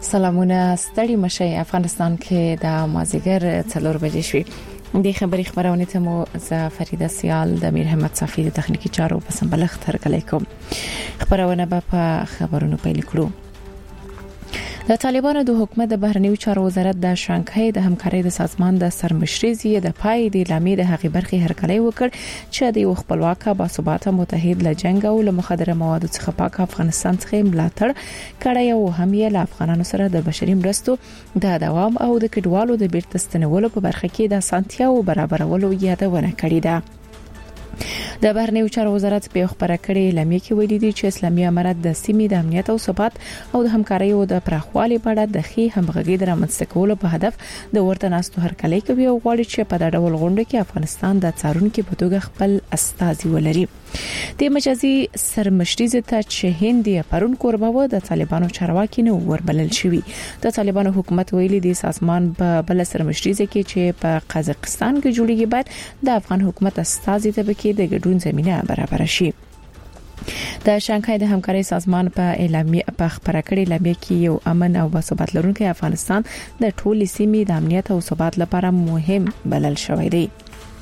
سلامونه ستړي مشي افغانستان کې د مازیګر 4 بجې شوي د خبرونه ته مو ز فریده سیال د امیر احمد صافی د تخنیکی چارو په سمبلغ ترګلې کوم خبرونه په خبرونو پیل کړو. د طالبانو د حکومت د بهرنیو چارو وزارت د شانګهای د همکارۍ د سازمان د سرمشري د پای د اعلامیې د حقیقي برخې هرکلی وکړ چې د خپلواک باثباته متحد له جنگ او له مخدره موادو څخه پاک افغانستان څخه ملاتړ کړی او هم یې له افغانانو سره د بشري مرستو د دوام او د کډوالو د بیرته ستنولو په برخه کې د سانتیاو برابرولو یادونه کړې ده. د بهرنیو چارو وزارت په خبره کړې لمې کې ویلي دي چې اسلامي امارت د سیمې د امنیت او ثبات او د همکارۍ او د پراخوالي په اړه د خي همغږي د رامنځته کولو په هدف د ورته ناستو هرکلی کوي او غواړي چې په دغه ډول غونډه کې افغانستان د څارونکو په توګه خپل استازي ولري. د مجازي سرمشري ته چې هند پرون قرباوه د طالبانو چارواکي نو وربلل شوی. د طالبانو حکومت ویلي دی سازمان په بل سرمشري کې چې په قزاقستان کې جوړیږي باید د افغان حکومت استازي ته کې د ګډون زمينه برابر شي. د شانګهای د همکارۍ سازمان په اعلامیه په خبره کړې لمې کې یو امن او باثبات لرونکي افغانستان د ټولې سیمې د امنیت او ثبات لپاره مهم بلل شوی دی.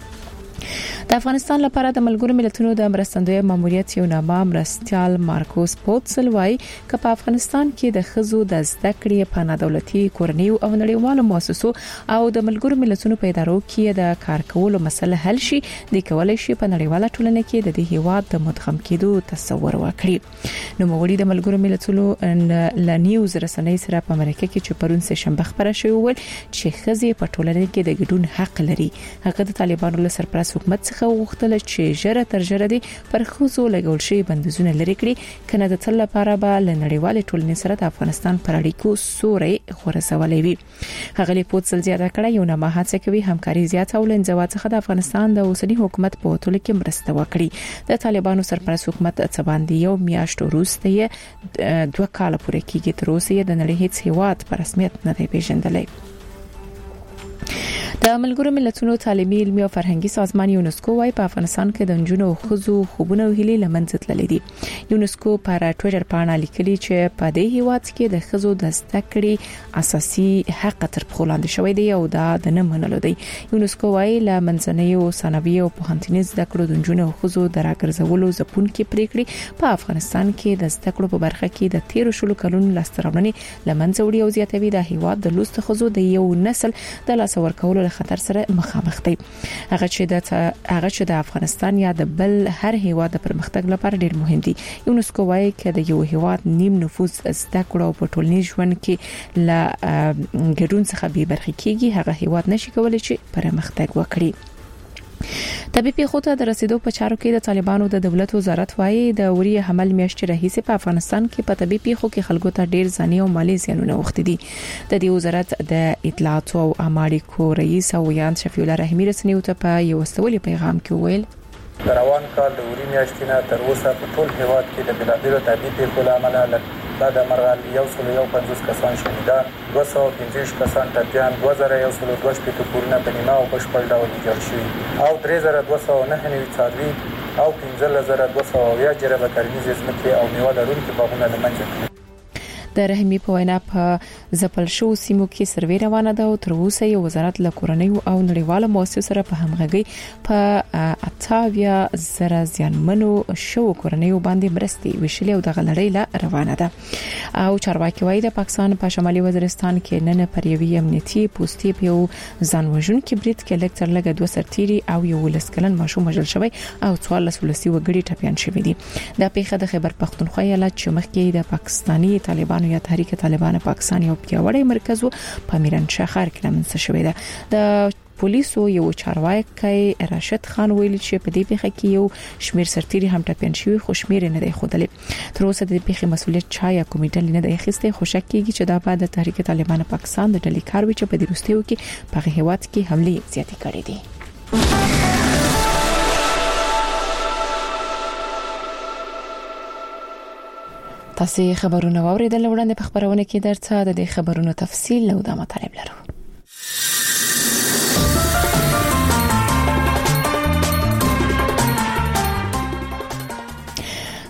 د افغانستان لپاره د ملګرو ملتونو د مرستندوی ماموریت یو نامه مرستيال مارکوس پوتسل وايي چې په افغانستان کې د خزو د زده کړې په نادولتي کورنیو او نړیوالو مؤسسو او د ملګرو ملتونو په ادارو کې د کار کولو مسله حل شي د کولای شي په نړیواله ټولنه کې د دې هیواد د مدغم کېدو تصور وکړي. نو مغولي د ملګرو ملتونو ل نیوز رسنۍ سره په امریکا کې چې پرون سه شنبه خبره شوې ول چې خزي په ټولنه کې د ګډون حق لري. هغه د طالبانو له سرپرست حکومت څخه وغوښتل چې ژره تر ژره دي پر خصوصو لګول شي بندیزونه لري کړي کنه د تل لپاره به لنړیوال ټولنې سره د افغانستان پر اړیکو سوري خورسولې وي. هغه پوتسل زیاته کړه یو نه هڅه کوي همکاري زیاته او لنځوا څخه د افغانستان د اوسنی حکومت په ټولو کې مرسته وکړي. د طالبانو سرپرست حکومت څخه باندې یو میاشت وروسته 2 کال پورې کېږي تر اوسه د نړۍ هیڅ هیواد په رسمیت نه دی پیژندلی. د ملګرو ملتونو تعلیمي علمي او فرهنګي سازمان یونسکو وايي په افغانستان کې د نجونو او ښځو خوبونه او هیلې لمنځه تللې دي. یونسکو پر ټوئیټر باندې لیکلي چې په دې هیواد کې د ښځو د زده کړې اساسي حق تر پخو لاندې شوی دی او دا د نه منلو دی. یونسکو وايي ل منځنۍ او ثانوي او پوهنتوني زده کړو د نجونو او ښځو د راګرځولو ځپونکې پریکړې په افغانستان کې د زده کړو په برخه کې د 13 شلو کلونو لاستهراوړنې لمنځه وړي او زیاتوي د هیواد د لوست ښځو د یو نسل د لاس ورکولو خطر سره مخامخ دي. هغه چې د افغانستان یا د بل هر هیواد د پرمختګ لپاره ډیر مهم دي. یونسکو وايي چې د یو هیواد نیم نفوس زده کړو په ټولنیز ژوند کې لا ګډون څخه به برخه کیږي هغه هیواد نشي کولای چې پرمختګ وکړي. طبي پیښو د رسیدو په چارو کې د طالبانو د دولت وزارت وايي د وری حمل میاشتې راهیسې په افغانستان کې په طبي پیښو کې خلکو ته ډیر ځاني او مالی زیانونه وخت دي. د دې وزارت د اطلاعات او اماریکو رئیس او یان شفیع الله رحیمی رسنیو ته په یو استولي پیغام کې ویل روان کال د وری میاشتې نه تر اوسه په ټول هیواد کې د بلادرو طبي پیښو لامل بعد مرغال 150 کسان شهیدان 215 کسان ټپیان 2112 کورونه په نیمه او بشپړ ډول ویجاړ شوي او 3209 څاروي او 15200 جربه کرنیز ځمکې او میوه لرونکي باغونه له منځه تللي. د رحیمی په وینا په زپل شو سیمو کې سروې روانه ده او تر اوسه یو وزارت له کورنۍ او نړیواله مؤسسو سره په همغږي په 88,000 ځانمنو شو کورنۍ باندې مرستې وشلې او د غلړې لا روانه ده. او چارواکي وايي د پاکستان په شمالي وزیرستان کې نن پر یوې امنیتي پوسټي په ځانوژن کې برید کې لکټر لګه 2 سرتيري او یو لسکلن ماشوم وژل شوی او 14 ولسی وګړي ټپيان شوی دي. د پیښه د خیبر پختونخوا ایالت چې مخکې د پاکستاني طالبانو یا تحریک طالبان پاکستان یو پیاوړی مرکز په میرانشاه ښار کې لمنځه شوی ده. د پولیسو یو چارواکي راشد خان ویل چې په دې پیښه کې یو شمیر سرتيري هم ټپيان شوی خو شمیر نه دی خودلې. تر اوسه د پیښې مسؤلیت چا یا کمیټه نه دی اخیسته خو شک کیږي چې دا بعد د تحریک طالبان پاکستان د ډلې کار وی چې په دې وروستیو کې په هیواد کې حمله زیاتې کړې دي. تاسو خبرونه واوریدل وړاندې په خبرونه کې درته د دې خبرونو تفصیل او د مطالب لرو.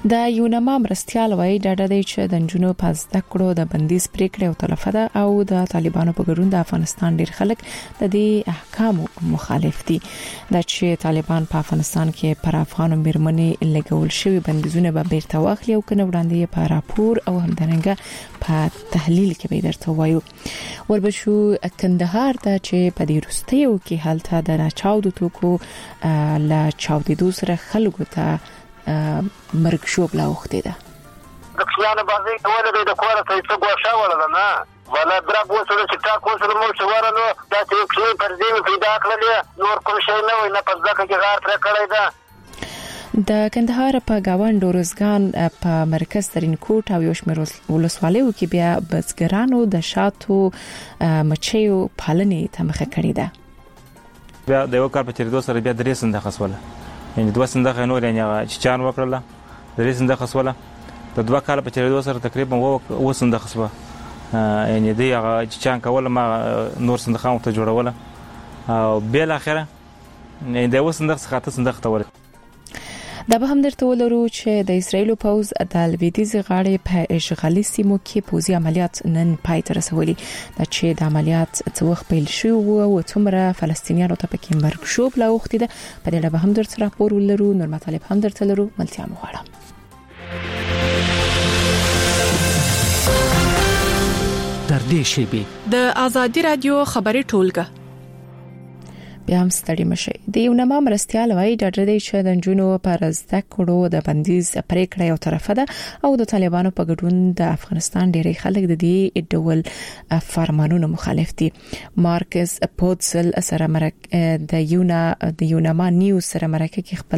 د یونما مرستيال وایي ډاډه دی چې د نجونو په زده کړو د بندیز پریکړه او تلفه ده او د طالبانو په ګډون د افغانستان ډیر خلک د دې احکامو مخالف دي دا چې طالبان په افغانستان کې پر افغانو میرمنې لګول شوی بندیزونه به بیرته واخلي او کنه وړاندې په راپور او همدارنګه په تحلیل کې به درته وایو وربشو کندهار ته چې په دې وروستیو کې حالت د راچاودو توکو لا چاودیدو سره خلکو ته مرګ شوب لا وخته ده د خیانه باندې کوله د کوره څه ګوښه ولا نه ولا درب وسره چې تا کوسره مو شوارلو دا چې کلی پر دې پیدا کړل نور کوم شي نه وي نه پس ځکه چې غار تر کړی ده د کندهار په گاوند روزګان په مرکز ترینکوټ او یوشمیر ولسوالیو کې بیا بزګرانو د شاتو مچیو پالنې ته مخه کړې ده بیا د یو کار په چریدو سره بیا درې سنده خسوله یعنی دوه سنده نور یعنی چې چان وکړله درې سنده خسوله د دوه کال په چریدو سره تقریبا و سنده خسوه یعنی دی هغه چې چان کوله ما نور سنده خام ته جوړوله او بل اخره یعنی د وسنده څخه ته سنده ختوله دا به هم درته ولرو چې د اسرایل پوز د لویدیز غاړې په اشغالي سیمو کې پوزي عملیات نن پای ته رسولي دا چې د عملیات څو وخت پیل شو او څومره فلسطینیانو ته پکې مرګ شوب لا وخت ده په دې اړه به هم درته راپور ولرو نور مطالب هم درته لرو ملتیا مغواړم در دې شیبه د ازادي رادیو خبري ټولګه بیا هم ستړي مشي د یونما مرستيال وایي ډاډه دی چې د نجونو پر زده کړو د بندیز پریکړه یو طرفه ده او د طالبانو په ګډون د افغانستان ډېری خلک د دې ډول فرمانونو مخالف دي مارکس پودسل سره د یونما نیوز سره مرکه کې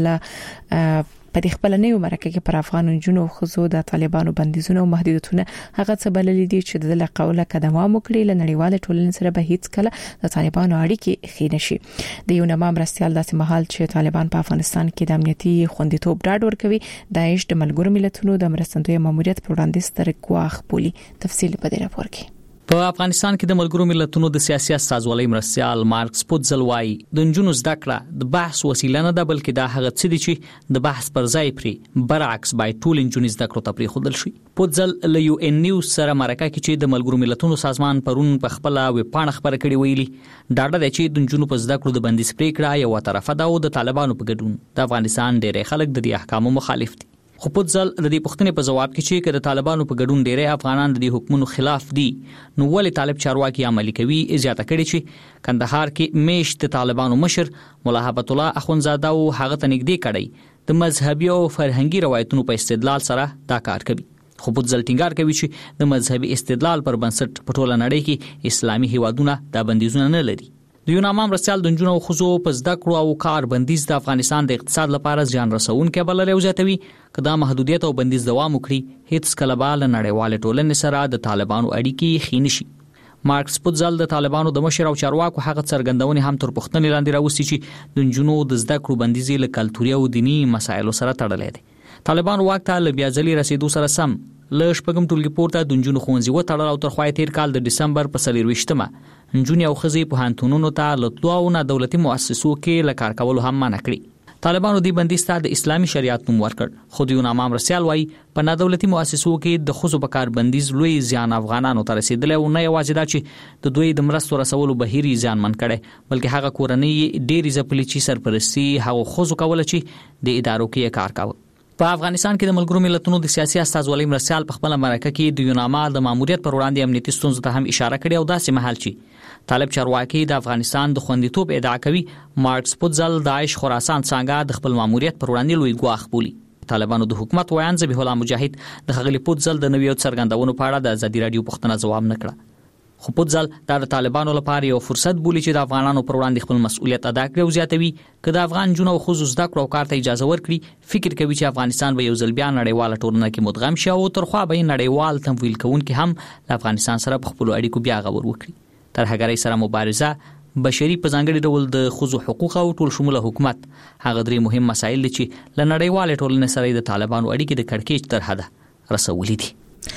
خپل په دې خپل نه مرکه کې پر افغان جنو خزو د طالبانو بندیزونه او محدودیتونه هغه څه بلل دي چې د لقوله قدمه وکړي لنړیوال ټولنې سره به هیڅ کله د طالبانو اړیکې خینه شي د یونما مرستيال داسې مهال چې طالبان په افغانستان کې د امنیتي خوندیتوب ډاډ ورکوي داعش د ملګرو ملتونو د مرستندوی ماموریت پر وړاندې ستر ګواښ بولي تفصیل په دې راپور کې په افغانستان کې د ملګرو ملتونو د سیاسي استازولۍ مرستيال مارکس پودزل وایي د نجونو زده کړه د بحث وسیله نه ده بلکې دا هغه څه دي چې د بحث پر ځای پرې برعکس باید ټول نجونې زده کړو ته پرېښودل شي پودزل له یو ان نیوز سره مرکه کې چې د ملګرو ملتونو سازمان پرون په خپل ویبپاڼه خبره کړې ویلي ډاډه دی چې د نجونو په زده کړو د بندیز پریکړه یو طرفه ده او د طالبانو په ګډون د افغانستان ډېری خلک د دې احکامو مخالف دي خو پودزل د دې پوښتنې په جواب کې چې د طالبانو په ګډون ډېری افغانان د دې حکومتونو خلاف دي نو ولې طالب چارواکي عملي کوي زیاته کړي چې کندهار کې میشت طالبانو مشر مولا هبت الله اخونزاده او هغه ته نږدې کړي د مذهبي او فرهنګي روایتونو په استدلال سره دا کار کوي خو پودزل ټینګار کوي چې د مذهبي استدلال پر بنسټ په ټوله نړۍ کې اسلامي هیوادونه دا بندیزونه نه لري د یونما مرستيال د نجونو خزو په زده کړو او کار بندیز د افغانستان د اقتصاد لپاره ځان رسونکي بلل او زیاتوي کدا محدودیت او بندیز دوام وکړي هیڅ کله به نړیوال ټولنې سره د طالبانو اړیکې خینشي مارکس پودزل د طالبانو د مشر او چارواکو هغه څرګندونې هم تر پوښتنې لاندې راوستي چې د نجونو د زده کړو بندیز له کلتوري او دینی مسایلو سره تړلې دي طالبان وخت له بیا ځلې رسیدو سره سم ل شپږم ټولګي پورته د نجونو ښوونځي وتړل او تر خوای تیر کال د دسمبر په 24مه نجونې او ښځې په هانتونونو ته لطلو او نه دولتي مؤسسو کې لکار کول هم منع کړی طالبانو دی بندیز ته د اسلامي شریعت نوم ورکړ خو د یونما مرستيال وایي په نه دولتي مؤسسو کې د خزو په کار بندیز لوی ځان افغانانو ته رسیدل او نه یوازې دا چې د دوی د مرستو رسولو بهيري ځان من کړي بلکې هغه کورنۍ ډېری ځپلي چې سرپرستی هغه خزو کول چې د ادارو کې کار کاوه په افغانستان کې د ملګرو ملتونو د سیاسي استازولۍ مرستيال په خپل مرکه کې د یونما د ماموریت پر وړاندې امنیتي ستونزو ته هم اشاره کړې او داسې مهال چې طالب چارواکي د افغانستان د خوندیتوب ادعا کوي مارکس پودزل داعش خراسان څنګه د خپل ماموریت پر وړاندې لوی ګواښ بولي طالبانو د حکومت ویان ذبیح الله مجاهد د خغلی پودزل د نویو څرګندونو په اړه د ازادي رادیو پوښتنه جواب نکړه خو پودزل د طالبانو لپاره یو فرصت بولي چې د افغانانو پر وړاندې خپل مسؤلیت ادا کړي او زیاتوي چې د افغان جنو خو زده کړو او کار ته اجازه ورکړي فکر کوي چې افغانستان به یو ځل بیا نړیواله ټولنه کې مدغم شي او ترخوا به نړیوال تمویل کوونکي هم د افغانستان سره په خپل اړیکو بیا غور وکړي تر هغه سره مبارزه بشري په ځانګړي ډول د خزو حقوق او ټول شموله حکومت هغه درې مهم مسایل دي چې له نړیواله ټولنې سره د طالبانو اړیکې د کړکېچ تر حده رسولې دي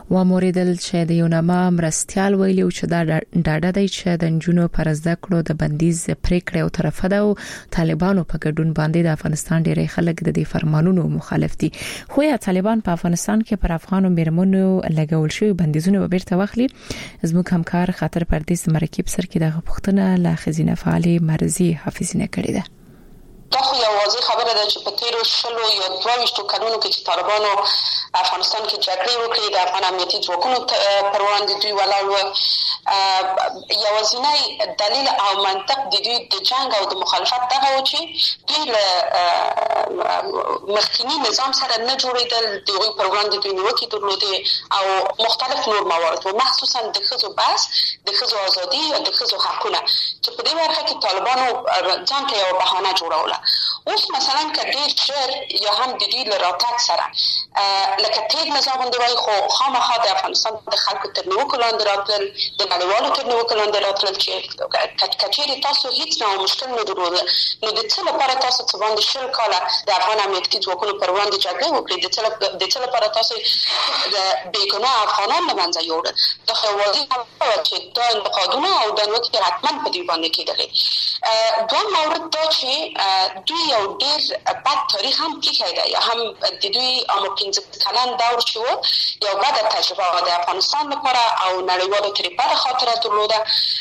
و موریدل چې د یونما مرستيال ویلي چې دا ډاډه دی چې د جنونو پر زده کړو د بندیز پریکړه او طرفه ده او طالبانو په ګډون باندې د افغانستان ډېری خلک د دې فرمانونو مخالف دي. خو یا طالبان په افغانستان کې پر افغانو میرمنو لګول شوی بندیزونه بیرته واخلي. زموږ همکار خاطر پردیس مرکب سر کې د پښتنه لا خزینه فعالي مرزي حافظینه کړی ده. دا خو یو واضح خبره ده چې په تیرو 20 یا 22 کلونو کې چې طالبانو افغانستان کې جګړې وکړې د افغان امنیتي ځواکونو پر وړاندې دوی ولاړ و. یوازینی دلیل او منطق د دوی د جنگ او د مخالفت دغه و چې دوی له مخکنی نظام سره نه جوړېدل، دوی پر وړاندې دوی نیوکې درلودې او مختلف نور موارد و، مخصوصا د ښځو بحث، د ښځو ازادي او د ښځو حقونه چې په دې برخه کې طالبانو ځان ته یو بهانه جوړوله. اوس مثلا کډیر ژر یا هم د دې لراتک سره لکه تیر نظام باندې وای خو خامخا د افغانستان د خلکو تر نیوکو لاندې راتلل، د نړیوالو تر نیوکو لاندې راتلل چې کچېرې تاسو هیڅ نه مشکل نه درلود، نو د څه لپاره تاسو څه باندې 20 کاله د افغان امنیتي ځواکونو پر وړاندې جګړه وکړه، د څه لپاره تاسو د بیګناه افغانان له منځه یوړل. دا خو واضح چې دا انتقادونه او د نیوکې حتما په دې باندې کېدل. دوه مورد دا چې دوی یو ډېر بد تاریخ هم کېښی دی، یا هم د دوی عمر 15 کلن دور چې و یو بده تجربه د افغانستان لپاره او نړیوالو ترې بده خاطره درلوده.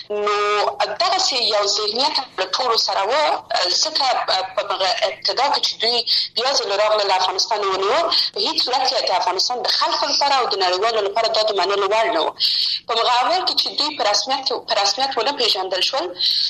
نو دغسې یو ذهنیت له ټولو سره و، ځکه په ابتدا کې چې دوی بیا ځل راغله له افغانستان ونیو، په هیڅ صورت کې د افغانستان د خلکو لپاره او د نړیوالو لپاره دا د منلو وړ نه و. په مقابل کې چې دوی په رسمیت ونه پېژندل شول،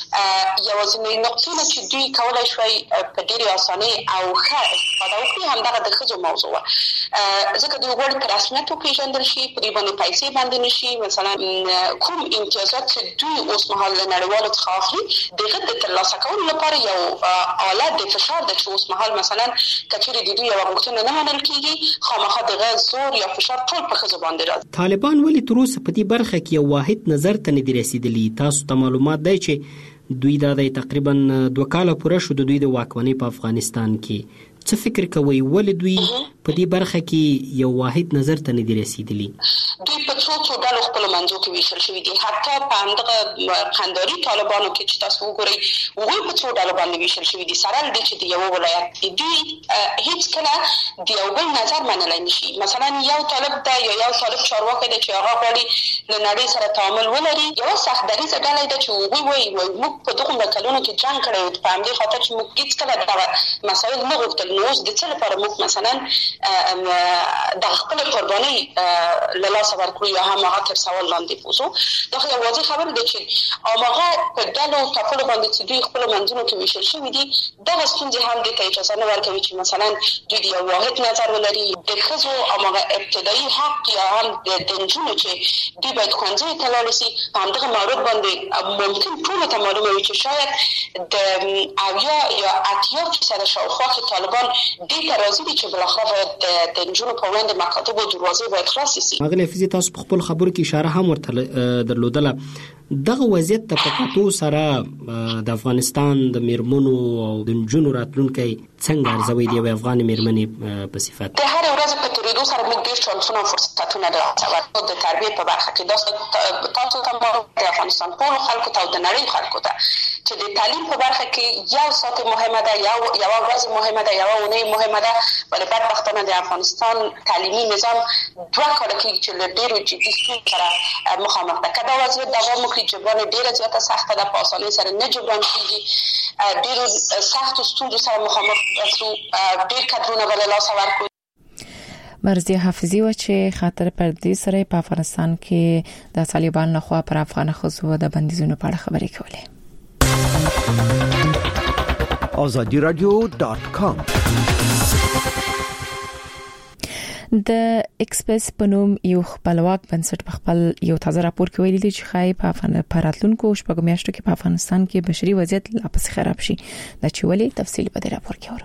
یوازینۍ نقطې نه چې دوی کولای شوی په ډېرې اسانۍ او ښه استفاده وکړي همدغه د ښځو موضوع وه، ځکه دوی غواړي په رسمیت وپېژندل شي، په دې باندې پیسې باندې نه شي. مثلا کوم امتیازات چې دوی اوس مهال له نړیوالو څخه اخلي د هغه د ترلاسه کولو لپاره یو آله د فشار ده چې اوس مهال مثلا کچېرې د دوی یوه غوښتنه نه منل کېږي، خامخا د هغه زور یا فشار ټول په ښځو باندې راځي. طالبان ولې تر اوسه په دې برخه کې یو واحد نظر ته نه دي رسېدلي؟ تاسو ته معلومات دی چې دوی دا د تقریبا 2 کاله پوره شو د دوی د واکمنۍ په افغانستان کې. څه فکر کوي ولې دوی په دې برخه کې یو واحد نظر ته نه دي رسېدلي؟ دوی په څو ډلو خپل منځو کې ویشل شوي دي. حتی په همدغه قنداري طالبانو کې چې تاسو وګورئ هغوی په څو ډلو باندې ویشل شوي دي. سره له دې چې د یو ولایت دي، دوی هیڅکله د یو بل نظر منلی نشي. مثلا یو طالب ده یا یو طالب چارواکی ده چې هغه غواړي له نړۍ سره تعامل ولري، یوه سخت دریځه ډله ده چې هغوی وایي موږ په دغومره کلونو کې جنګ کړی و، په همدې خاطر چې موږ هیڅکله دغه مسایل نه غوښتل، نو اوس د څه لپاره موږ مثلا د خپل قربانۍ له لاسه ورکړو یا هم هغه تر سوال لاندې بوزو. دا خو یو واضح خبره ده چې هماغه په ډلو ټاکلو باندې چې دوی خپلو منځونو کې ویشل شوي دي، دغه ستونزې هم دې ته اجازه نه ورکوي چې مثلا دوی د یو واحد نظر ولري. د ښځو هماغه ابتدایي حق یا هم د نجونو چې دوی باید ښوونځیو ته لاړې سي، په همدغه مورد باندې ممکن ټولو ته معلومه وي چې شاید د 80 یا 80% شاوخوا کې طالبان دې ته راضي دي چې بالاخره باید د نجونو په وړاندې مکاتب او دروازې باید خلاصې سي. هغه حفیظي تاسو په خپل خبرو کې اشاره هم ورته درلودله. دغه وضعیت ته په کتو سره د افغانستان د میرمنو او د نجونو راتلونکی څنګه ارزوي دی افغان میرمنې په صفت؟ د هر ورځ په تېرېدو سره موږ ډېر چانسونه او فرصتونه لرو د تربیې په برخه کې. تاسو ته د افغانستان ټولو خلکو ته او د نړۍ خلکو ته چې د تعلیم په برخه کې یو ساعت مهمه ده، یوه ورځ مهمه ده، یوه اونۍ مهمه ده، ولې بدبختانه د افغانستان تعلیمي نظام 2 کاله کېږي چې له ډېرو جدي ستونزو سره مخامخ ده. که دا وضعیت دوام وکړي، جبران ډېره زیاته سخته ده، په اسانۍ سره نه جبران کېږي، ډېرو سختو ستونزو سره مخامخ شو، ډېر کدرونه به له لاسه ورکړو. مرزي حافظي و چې خاطر پردیس سره په افغانستان کې د طالبان لخوا پر افغان ښځو د بندیزونو په اړه خبرې کولې. azadiradio.com د ایکسپریس په نوم یو خپلواک بنسټ په خپل یو تازه راپور کې ویلي چې خای په راتلونکو شپږ میاشتو کې په افغانستان کې بشري وضعیت لا پسې خراب شي. دا چې ولې تفصیل په دې راپور کې اورو.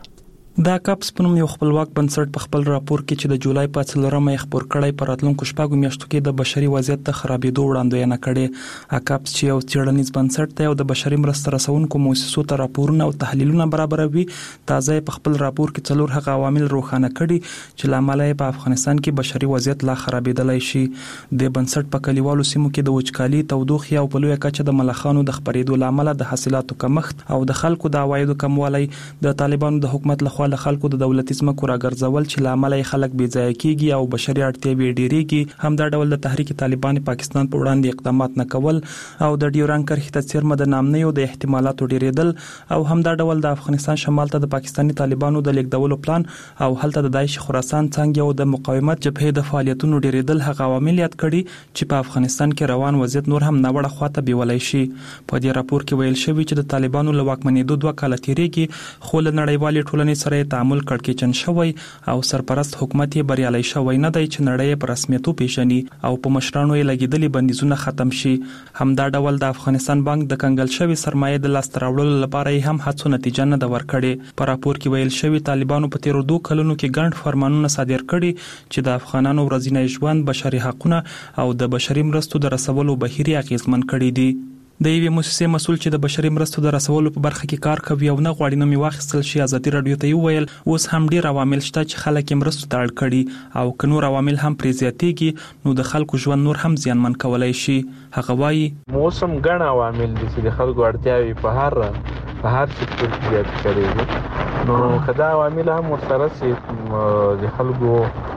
دا کاپس په نوم یو خپلواک بنسټ په خپل راپور کې چې د جولای په 4 خبر کړی په راتلونکو شپږو میاشتو کې د بشري وضعیت د خرابېدو وړاندوینه کړې. کاپس چې یو څېړنیز بنسټ دی او د بشري مرستو رسونکو مؤسسو ته راپورونه او تحلیلونه برابروي، تازه په خپل راپور کې 4 هغه عوامل روښانه کړي چې لامل یې په افغانستان کې بشري وضعیت لا خرابېدلای شي. د بنسټ په کلیوالو سیمو کې د وچکالي، تودوخې او په لویه کچه د ملخانو د خپرېدو لامل د حاصلاتو کمښت او د خلکو د عوایدو کموالی، د طالبانو د حکومت لخوا له خلکو د دولتي ځمکو راګرځول چې لامل یې خلک بې ځایه کیږي او بشري اړتیاوې ډېریږي. همدا ډول د تحریک طالبان پاکستان په وړاندې اقدامات نه کول او د ډیورنډ کرښې ته څیرمه د نامنیو د احتمالاتو ډېرېدل او همدا ډول د افغانستان شمال ته د پاکستاني طالبانو د لیږدولو پلان او هلته د داعش خراسان څنګه او د مقاومت جبهې د فعالیتونو ډېرېدل هغه عوامل یاد کړي چې په افغانستان کې روان وضعیت نور هم ناوړه خواته بیولای شي. په دې راپور کې ویل شوی چې د طالبانو له واکمنېدو 2 کاله تیریږي، خو له نړیوالې ټولنې سره تعامل کړکېچن شوی او سرپرست حکومت یې بریالي شوی نه دی چې نړۍ په رسمیت وپیژني او په مشرانو یې لګیدلي بندیزونه ختم شي. همدا ډول د افغانستان بانک د کنګل شوی سرمایه د لاسته راوړلو لپاره یې هم هڅو نتیجه نه ده ورکړې. په راپور کې ویل شوی طالبانو په تیرو 2 کلونو کې ګڼ فرمانونه صادر کړي چې د افغانانو ورځنی ژوند، بشري حقوقونه او د بشري مرستو د رسولو بهیر اغیزمن کړي دي. د یوې مؤسسې مسؤل چې د بشري مرستو د رسولو په برخه کې کار کوي او نه غواړي نوم واخیستل شي، ازادي رادیو ته ویل اوس هم ډیر عوامل شته چې خلک مرستو ته اړ کړي او که نور عوامل هم پرې زیاتېږي نو د خلکو ژوند نور هم زیانمن کولای شي. هغه وایي موسم ګڼ عوامل دي چې د خلکو اړتیاوې په هر سکتور کې زیات کړي، نو کدا عوامل هم ورسره سي د خلکو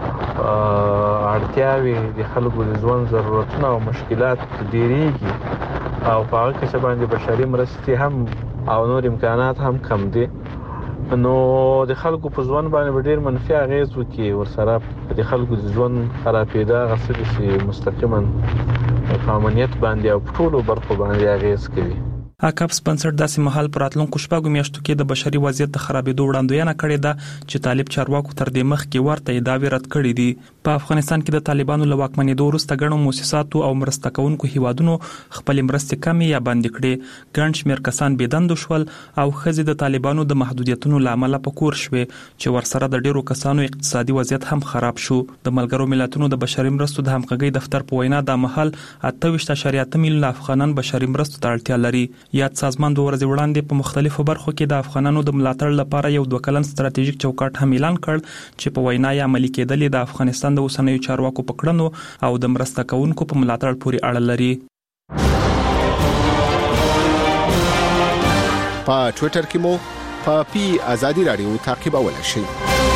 اړتیاوې، د خلکو د ژوند ضرورتونه او مشکلات ډېریږي او په هغه کې باندې بشري مرستې هم او نور امکانات هم کم دي، نو د خلکو په ژوند باندې ډېر منفي اغیز وکړي. ورسره د خلکو د ژوند خرابېدا غوښتل شي مستقیما په امنیت باندې او په ټولو برخو باندې اغیز کوي. کاپس بنسټ داسې مهال پر راتلونکو شپږو میاشتو کې د بشري وضعیت د خرابېدو وړاندوینه کړې ده چې طالب چارواکو تر دې مخکې ورته ادعاوې رد کړې دي. په افغانستان کې د طالبانو له واکمنېدو وروسته ګڼو مؤسساتو او مرسته کوونکو هیوادونو خپلې مرستې کمې یا بندې کړې. ګڼ شمېر کسان بېدندو شول او ښځې د طالبانو د محدودیتونو له امله په کور شوې چې ورسره د ډېرو کسانو اقتصادي وضعیت هم خراب شو. د ملګرو ملتونو د بشري مرستو د همغږۍ دفتر په وینا دا مهال 28.8 میلیون افغانان بشري مرستو ته اړتیا لري. یاد سازمان 2 ورځې وړاندې په مختلفو برخو کې د افغانانو د ملاتړ لپاره یو 2 کلن ستراتیژیک چوکاټ هم اعلان کړ چې په وینا یې عملي کېدل د افغانستان د اوسنیو چارواکو په کړنو او د مرسته کوونکو په ملاتړ پورې اړه لري. په ټوئیټر کې مو په ازادي رادیو تعقیبولای شئ.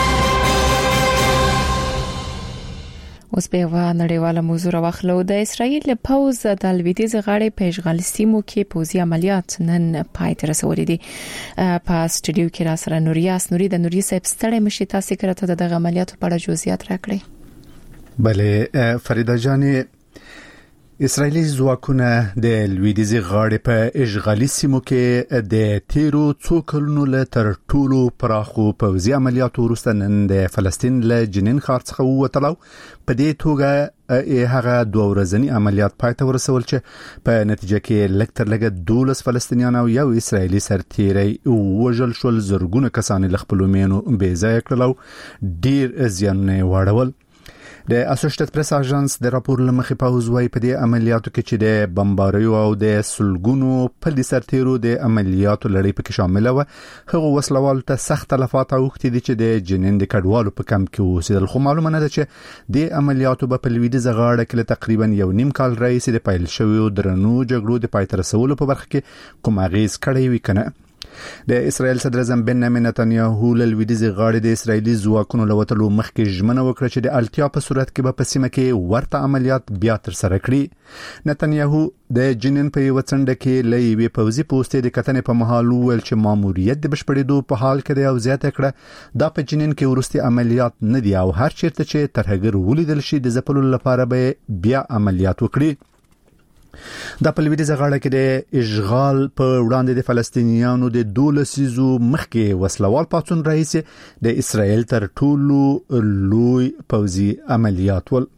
اوس په نړیواله موضوع راوخلو. د اسرایل پوز د لویدیځ غاړې په اشغال سیمو کې پوزي عملیات نن پای ته رسولي دي. په سټډیو کې را سره نوري د نوري صاحب ستړي مشي تاسو کړه د عملیاتو په اړه جزئیات راکړي. بله فریده جانې، اسرایلی ځواکونه د لویدیځ غاړې په اشغالي سیمو کې د تیرو څو کلونو له تر ټولو پراخو پوځي عملیاتو وروسته نن د فلسطین له جنین ښار څخه ووتل. په دې توګه هغه 2 ورځنی عملیات پای ته ورسول چې په نتیجه کې لږ تر لږه 12 فلسطینیان او یو اسرایلی سرتیری وژل شول. زرګونه کسان له خپل مینو بې ځای کړل، ډیر زیانونه واړول. د اسوسییټډ پریس اژانس د راپور لمخې پوز وايي په دې عملیاتو کې چې د بمباریو او د سلګونو پلي سرتیرو د عملیاتو لړۍ پکې شامل و، هغه وسلوال ته سخت تلفات اوښتي دي چې د جنین د کډوالو په کمپ کې اوسېدل. خو معلومه نه ده چې د عملیاتو په لویدیځ غاړه کې تقریبا 1.5 کال راهیسې د پیل شویو درنو جګړو د پای ته رسولو په برخه کې کوم اغیز کړی وي کنه. د اسرائیل صدر اعظم بنیامین نتنیاهو له لویدیځ غاړې د اسرایلی ځواکونو له وتلو مخکې ژمنه وکړه چې د التیا په صورت کې به په سیمه کې ورته عملیات بیا تر سره کړي. نتنیاهو د جنین په یو څنډه کې له یوې پوځي پوسټې د کتنې په مهال وویل چې ماموریت د بشپړېدو په حال کې دی او زیاته کړه دا په جنین کې وروستي عملیات نه دي او هر چیرته چې ترهګر ولیدل شي د ځپلو لپاره به بیا عملیات وکړي. دا په لویدیځ غاړه کې د اشغال په وړاندې د فلسطینیانو د 12 مخکې وسلوال پاتون رئیس د اسرائیل تر ټولو لوی پوځي عملیات ول.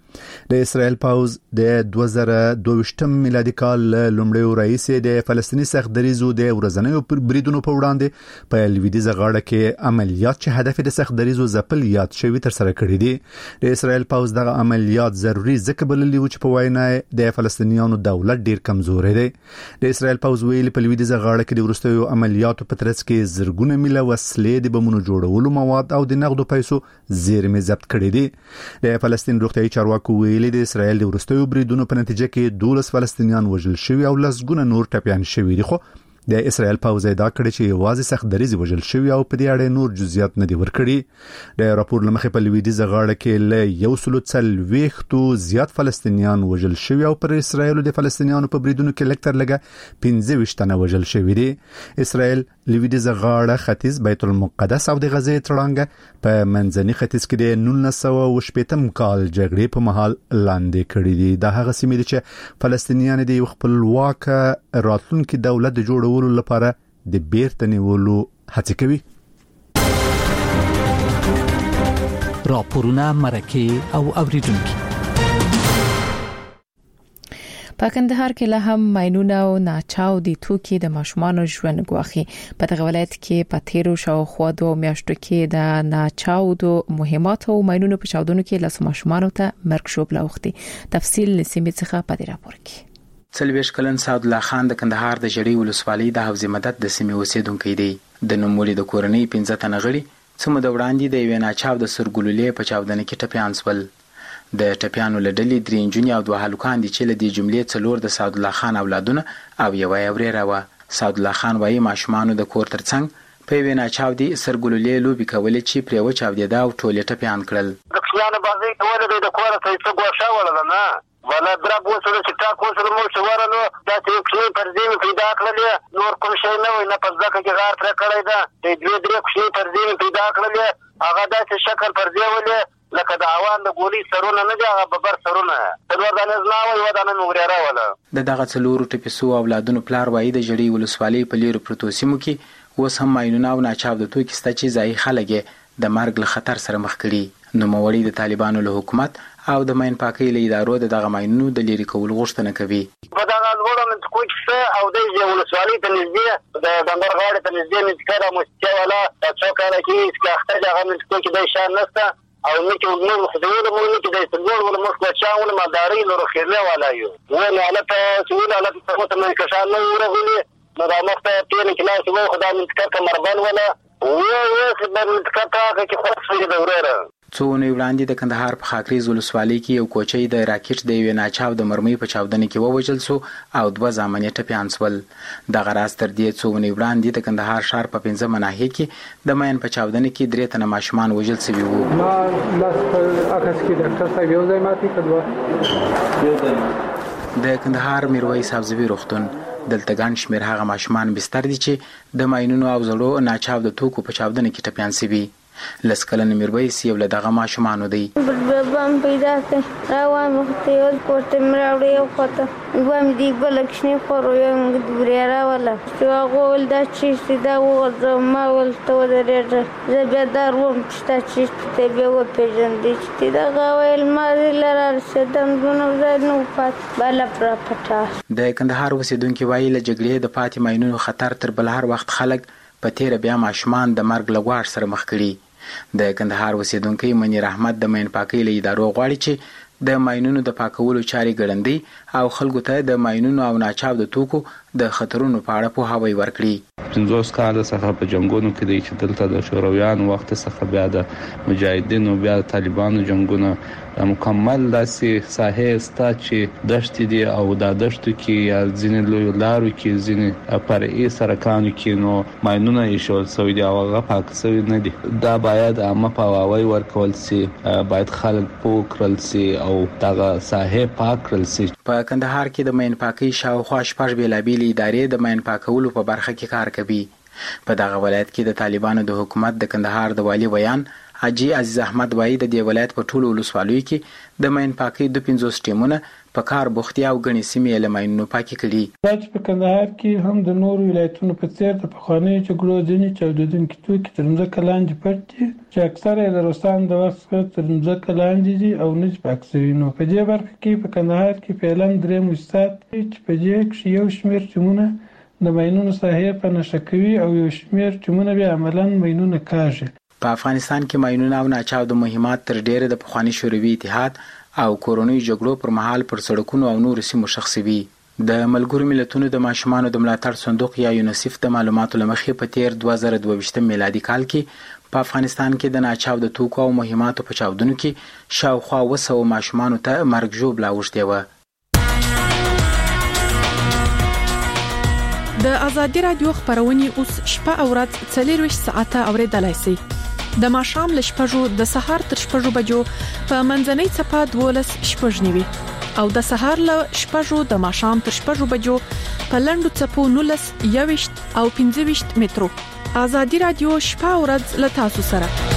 د اسرائیل پوز د 2022 میلادي کال لومړی رئیس د فلسطینی سختدریزو د ورځنیو بریدونو په وړاندې په لویدیځه غاړه کې عملیات چې هدف د سختدریزو ځپل یاد شوی تر سره کړی دي. د اسرائیل پوز دغه عملیات ضروری ځکه بللي و چې په وینا د فلسطینیانو دولت ډیر کمزوري دی. د اسرائیل پوز ویلي په لویدیځه غاړه کې د ورستیو عملیاتو په ترڅ کې زرګونه میله وسلې د بمونو جوړولو مواد او د نقدو پیسو زیرمې ضبط کړې دي. د فلسطین روغتیايي چارواکو ویلي د اسرائیل د ورستیو بریدونو په نتیجه کې 12 فلسطینیان وژل شوي او لسګونه نور ټپيان شوي دي. خو د اسرائیل پوز ادعا کړې چې یوازې سختدریز وژل شوي او په دې اړه نور جزئیات نه دي ورکړي. د راپور لمخې په لویدیځه غاړه کې له 140 زیات فلسطینیان وژل شوي او پر اسرائیل د فلسطینیانو په بریدونو کې لکتر لګه 15 تنه وژل شوي دي. اسرائیل لویدیځه غاړه ختیځ بیت المقدس او د غزې تړانګه په منځني ختیځ کې د 1918 کال جګړې په مهال لاندې کړې دي. دا هغه سیمې دي چې فلسطینیان د خپلواک راتلونکي دولت د جوړولو لپاره د بیرته نیولو هڅه کوي. راپورونه مرکه او اوریدونکو په کندهار کې له هم ماينونه او ناچاو دي توکي د ماشومان ژوند غواخي. په دغه ولایت کې په تیرو شاوخوا 2 میاشتو کې د ناچاو د مهمات او ماينونو په چاودنو کې لاس ماشومان ته مرګ شوب لوختي. تفصیل لسیمه څخه په دې راپور کې. سلویش کلن سعد الله خان د کندهار د جړی ولسوالۍ د حوزه مدد د سیمې اوسیدونکو دی. د نوموړي د کورنۍ 15 تنه غړي څومره د وړاندې د یو ناچاو د سرګلولې په چاودنه کې ټپيان سول. د ټپيانو لډلې 3 انجونی او 2 هلکان دي چې له دې جملې څلور د سعد الله خان اولادونه او یو اوريره و. سعد الله خان وايي ماشومان د کور ترڅنګ په وینا چاو دي سرګلولې لوبي کولې چې پریو چاو دي دا او ټوله ټپيان کړل. د خیانه بازي کوله د کور ته څه غوښه ولا نه ولا درب وسره چې تا کوسره مو شواره نو دا چې خپل پرځین پیدا کړل نور کوم شي نه وي نه پزده کې غار تر کړی دا د دوی درې خپل پرځین پیدا کړل هغه داسې شکل پرځې ولې لکه د اوان د ګولي سرونه نه دی هغه ببر سرونه څلور دانه زناوي ودانه موريره ولا دغه څلور ټپسو اولادونو پلار وایي د جړی ولسوالۍ په لیرو پروتو سیمو کې اوس هم ماينونه او ناچاو د توکي ستا چې ځای خلګي د مرګ له خطر سره مخ کړي. نو موري د طالبانو له حکومت او د ماين پاکي له ادارو دغه ماينونو د لیري کول غوښتنه کوي. په دغه لوړو من کوڅه او د ولسوالۍ ته نږدې د بندر غاړه ته نږدې نذکره مستولا څو کاله کې چې اخته هغه من کوڅه د شان نسته او نکي نو خدای مو نکي د سګور ولا مخ چاول مداري لور خيرله ولا یو ولا علته سوال علته ته من کشان نو ورغلي نو دا مخته تیر کلاس وو خدای من کړه مربن ولا و خدای من کړه کې خاص دی وراره. څو نو وړاندې د کندهار په خاکریز ولسوالۍ کې یو کوچي د راکټ د یو ناچاو د مرمۍ په چاودنه کې ووجل سو او 2 ځامنې ټپيان سول. د غراس تر دې څو نو وړاندې د کندهار شهر په 15 مناهي کې د ماين په چاودنه کې 3 تنه ماشومان وجل سوي وو. ما لاس په اکس کې ډاکټر صاحب یو ځای ماتي کړو. د کندهار میرویس حفظوي روغتون دلته ګڼ شمېر هغه ماشومان بستر دي چې د ماينونو او زړو ناچاو د توکو په چاودنه کې ټپيان سوي. لسکلن میرویس یو له دغه ماشومانو دی. بم پیدا کړ روان وخت یو کوټه مراوړې یو کوټه وام دی بلکشنی خورو یو دوریا راولا چې غول دا چې دا وځه ما ولته ورېږه زبردار وم چې چې به و پیژندې چې دا غوېل ما لرار سدم غنو زنو پات بالا پراپټا. د کندهار اوسیدونکو وایي له جګړې د پاتې ماينونو خطر تر بل هر وخت خلک په تیر بیا ماشومان د مرګ لغواړ سره مخ کړي. د کندهار اوسیدونکو منیر احمد د ماين پاکي له ادارو غواړي چې د ماينونو د پاکولو چاري ګړندې او خلکو ته د ماينونو او ناچاو د توکو د خطرونو په اړه پوهاوی ورکړي. 50 کال څخه په جنگونو کې د چې دلته د شورویان وخت څخه بیا د مجاهدینو بیا د طالبانو جنگونه مکمل داسې ساحه ستا چې دشت دي او د دشتو کې یا ځینې لوی لارو کې ځینې فرعي سرکانو کې نو ماينونه یې شول سوي دي او هغه پاک سوي نه دي. دا باید عامه پاواوی ورکول سي باید خلک پوکرل سي او دغه ساحه پاک کړل سي. په کندهار کې د ماين پاکي شاوخوا شپږ بیلابېلې ادارې د ماين پاکولو په برخه کې کار کوي. په دغه ولایت کې د طالبانو د حکومت د کندهار د والی بیان حاجی عزیز احمد وایي د دې ولایت په ټولو ولسوالیو کې د ماين پاکي د 50 ټیمونه په کار بوختیا او غني سیمې له ماینونو پاکي کړي. دا چې په کندهار کې هم د نورو ولایتونو په څیر د پخوانیو جګړو ځینې چاودېدونکي توکي تر ځمکې لاندې پټ دي چې اکثره یې د روسان د وخت څخه تر ځمکې لاندې دي او نه پاک شوي. نو په دې برخه کې په کندهار کې فعلا 3 موسسات دي چې په دې کې یو شمېر ټیمونه د ماینونو ساحې په نښه کوي او یو شمېر ټیمونه بیا عملاً ماینونه کاږي. په افغانستان کې ماینونه او ناچاو د مهمات تر ډیره د پخوانی شوروي اتحاد او کورونی جګړو پر مهال پر سړکونو او نور سیمو شخصي. د ملګرو ملتونو د ماشومانو د ملاتړ صندوق یا یونیسف د معلوماتو لمخې په تیر 2022 میلادي کال کې په افغانستان کې د ناچاو د توکو او مهماتو په چاودنو کې شاوخوا 200 ماشومانو ته مرګ ژوبله اوښتې و. د ازادي رادیو خبرونه اوس شپه او ورځ 24 ساعته اوریدلای شئ. د ماښام له 6 د سهار تر 6 بجو په منځنۍ صفه 12 شپږ نیوي او د سهار له 6 د ماښام تر 6 بجو په لندو صفو 19 21 او 25 مترو. ازادي رادیو شپه او ورځ له تاسو سره.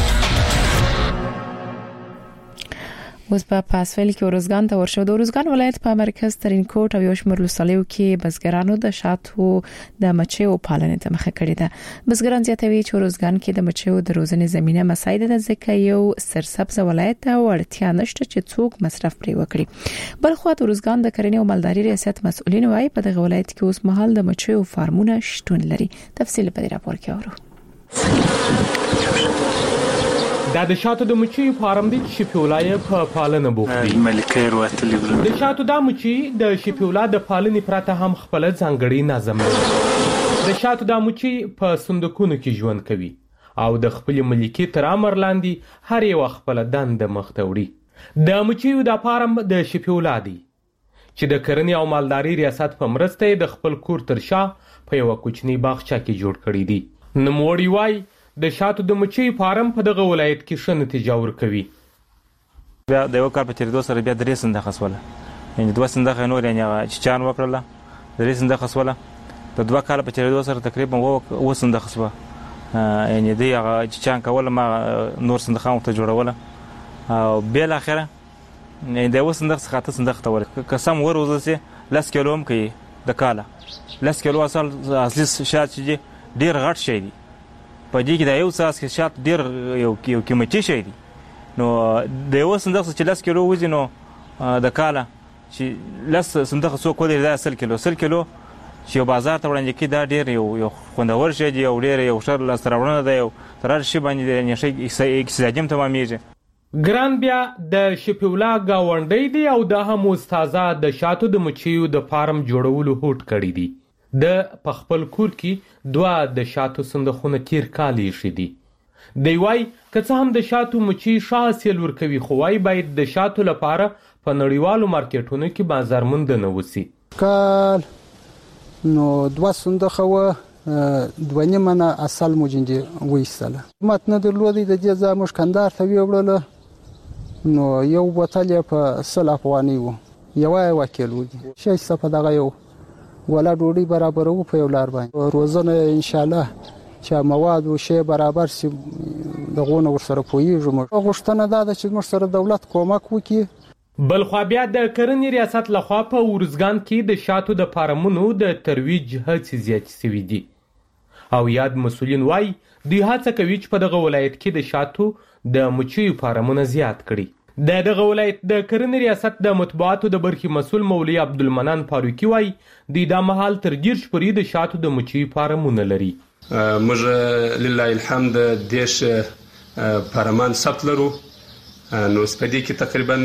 اوس په پاسویل کې ورزګان ته ورشو. د ورزګان ولایت په مرکز ترین کوټ او یو شمېر لوسالیو کې بزګرانو د شاتو د مچیو پالنې ته مخه کړې ده. بزګران زیاتوي چې ورزګان کې د مچیو د روزنې زمينه مساعده ده ځکه یو سرسبز ولایت او اړتیا نشته چې څوک مصرف پرې وکړي. بل خو د ورزګان د کرنې او مالداري ریاست مسؤلین وايي په دغه ولایت کې اوس مهال د مچیو فارمونه شتون لري. تفصیل په دې راپور کې اورو. دا د شاتو د مچیو فارم دی چې شپیولای په پالنه بوخت. ملکیر وتلی د شاتو د مچي د شپیولا د پالنې پرته هم خپل ځانګړي نظم لري. د شاتو د مچي په صندوقونو کې ژوند کوي او د خپل ملکی تر امر لاندې هر یو خپل دند مخته وړي. د مچیو د فارم د شپیولا دی چې د کرنې او مالداري ریاست په مرسته د خپل کور تر شا په یو کوچنی باغچه کې جوړ کړی دی. نوموړي وايي د شاتو د مچي فارم په دغه ولایت کې ښه نتیجه ورکوي. بیا د یو کار په تیریدو سره بیا 3 صندوق خسوله، یعنی 2 صندوق نور یعنی چچان وکړله، 3 صندوق خسوله. د 2 کال په تیریدو سره تقریبا 2 صندوق خسوه، یعنی دی هغه چچان کول ما نور صندوقونه ته جوړوله او بل اخره نه د 2 صندوق څخه 8 صندوق ته ورک قسم وروزه 10 کیلو هم کوي د کاله 10 کیلو اصلي شات چې ډیر غټ شي دي. په دې کې دا یو څاس کې شات ډیر یو قیمتي شي دي. نو د یو صندوق چې 10 کیلو وزن نو د کاله چې 10 صندوق څو کولې دا 10 کیلو چې بازار ته وړاندې کې دا ډیر یو خوندور شي دی او ډیر یو شر لاستراونه دی او تر شي باندې نشي اقتصادي تمامېږي. ګران بیا د شپیولا گاونډي دی او د هم استاذا د شاتو د مچیو د فارم جوړولو هوټ کړی دی. د پخپل کور کې 2 د شاتو صندوقونه تیر کالی شي دي. دی وای که هم د شاتو مچي شاسل ورکوي خو وای باید د شاتو لپاره په نړیوالو مارکیټونو کې بازار موند نه وسی. کال نو 2 صندوقه و 2 منه اصل موجندي وېستله. متنه درلودي د دې ځامش کندار ته ویوړل نو یو بوتل په 100 افغاني وو. یو وکیل ودی. شي څه په دغه یو ولا ډوډۍ برابر وو په یو لار باندې. روزنه ان شاء الله چې مواد او شی برابر سي دغه ورسره پویږم. غوښتنه دا ده چې موږ سره دولت کومک وکړي. بل خو بیا د کرنې ریاست لخوا په ورزګان کې د شاتو د فارمونو د ترویج هڅې زیات شوي دي او یاد مسؤلین وای دوی هڅه کوي چې په دغه ولایت کې د شاتو د مچیو فارمونه زیات کړي. د دغه ولایت د کرنې ریاست د مطبوعاتو د برخې مسؤل مولوی عبدالمنان فاروقي وای دوی د محل تر 10 پورې د شاتو د مچیو فارمونه لري. موږ لله الحمد دیش فارمان ثبت لرو. نو سپدې کې تقریبا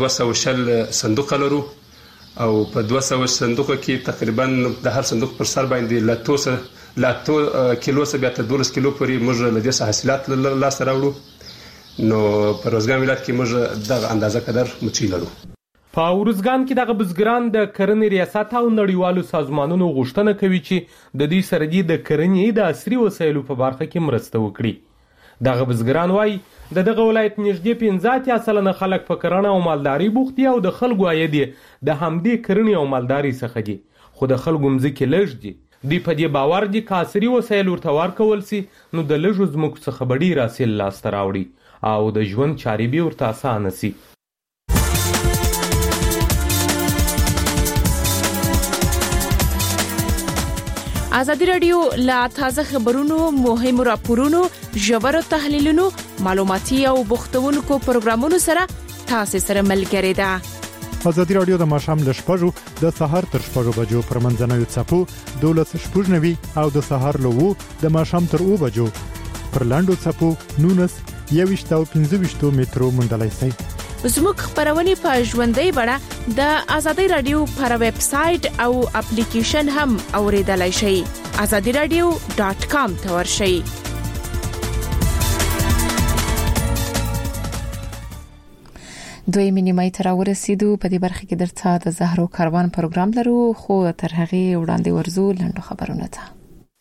200 صندوق لرو او په 200 صندوق کې تقریبا د هر صندوق پر سر باندې لاتو کیلو څخه بیا تر 12 کیلو پورې موږ له دې حاصلات لاس راوړو. نو په ورزګان ولایت کې موږ دغه اندازه قدر مچي لرو. په ورزګان کې دغه بزګران د کرنې ریاست او نړیوالو سازمانونو غوښتنه کوي چې د دې سره د کرنې د عصري وسایلو په برخه کې مرسته وکړي. دغه بزګران وایي دغه ولایت نږدې 15% خلک په کرنه او مالداري بوخت دي او د خلکو عاید د همدې کرنې او مالداري څخه دي خو د خلکو مځکې لږ دي. دوی په دې باور دي چې عصري وسایل ورته ورکول سي نو د لږو ځمکو څخه به ډېر حاصل لاسته راوړي او د ژوند چارې به ورته اسانه سي. ازادي رادیو لا تازه خبرونو مهمو راپورونو ژورو تحلیلونو معلوماتي او بوختونکو پروګرامونو سره تاسو سره ملګری ده. ازادي رادیو د ماشام ل شپږو د سهار تر شپږو بجو پر منځنوي چپو 12:90 او د سهار له 2 د ماشام تر 2 بجو پر لاندو چپو 19 او 15 مترو مندلای سي. زموږ خبرونه په ژوندۍ بڼه د ازادي رادیو پر ویب سټ او اپلیکیشن هم اوریدلای شئ. azadiradio.com ته ورشئ. دوی مینیمای تر ورسېدو په دې برخه کې درته د زهرو کاروان پروګرام لرو، خو تر هغه وړاندې ورزو لاندو خبرونه ته.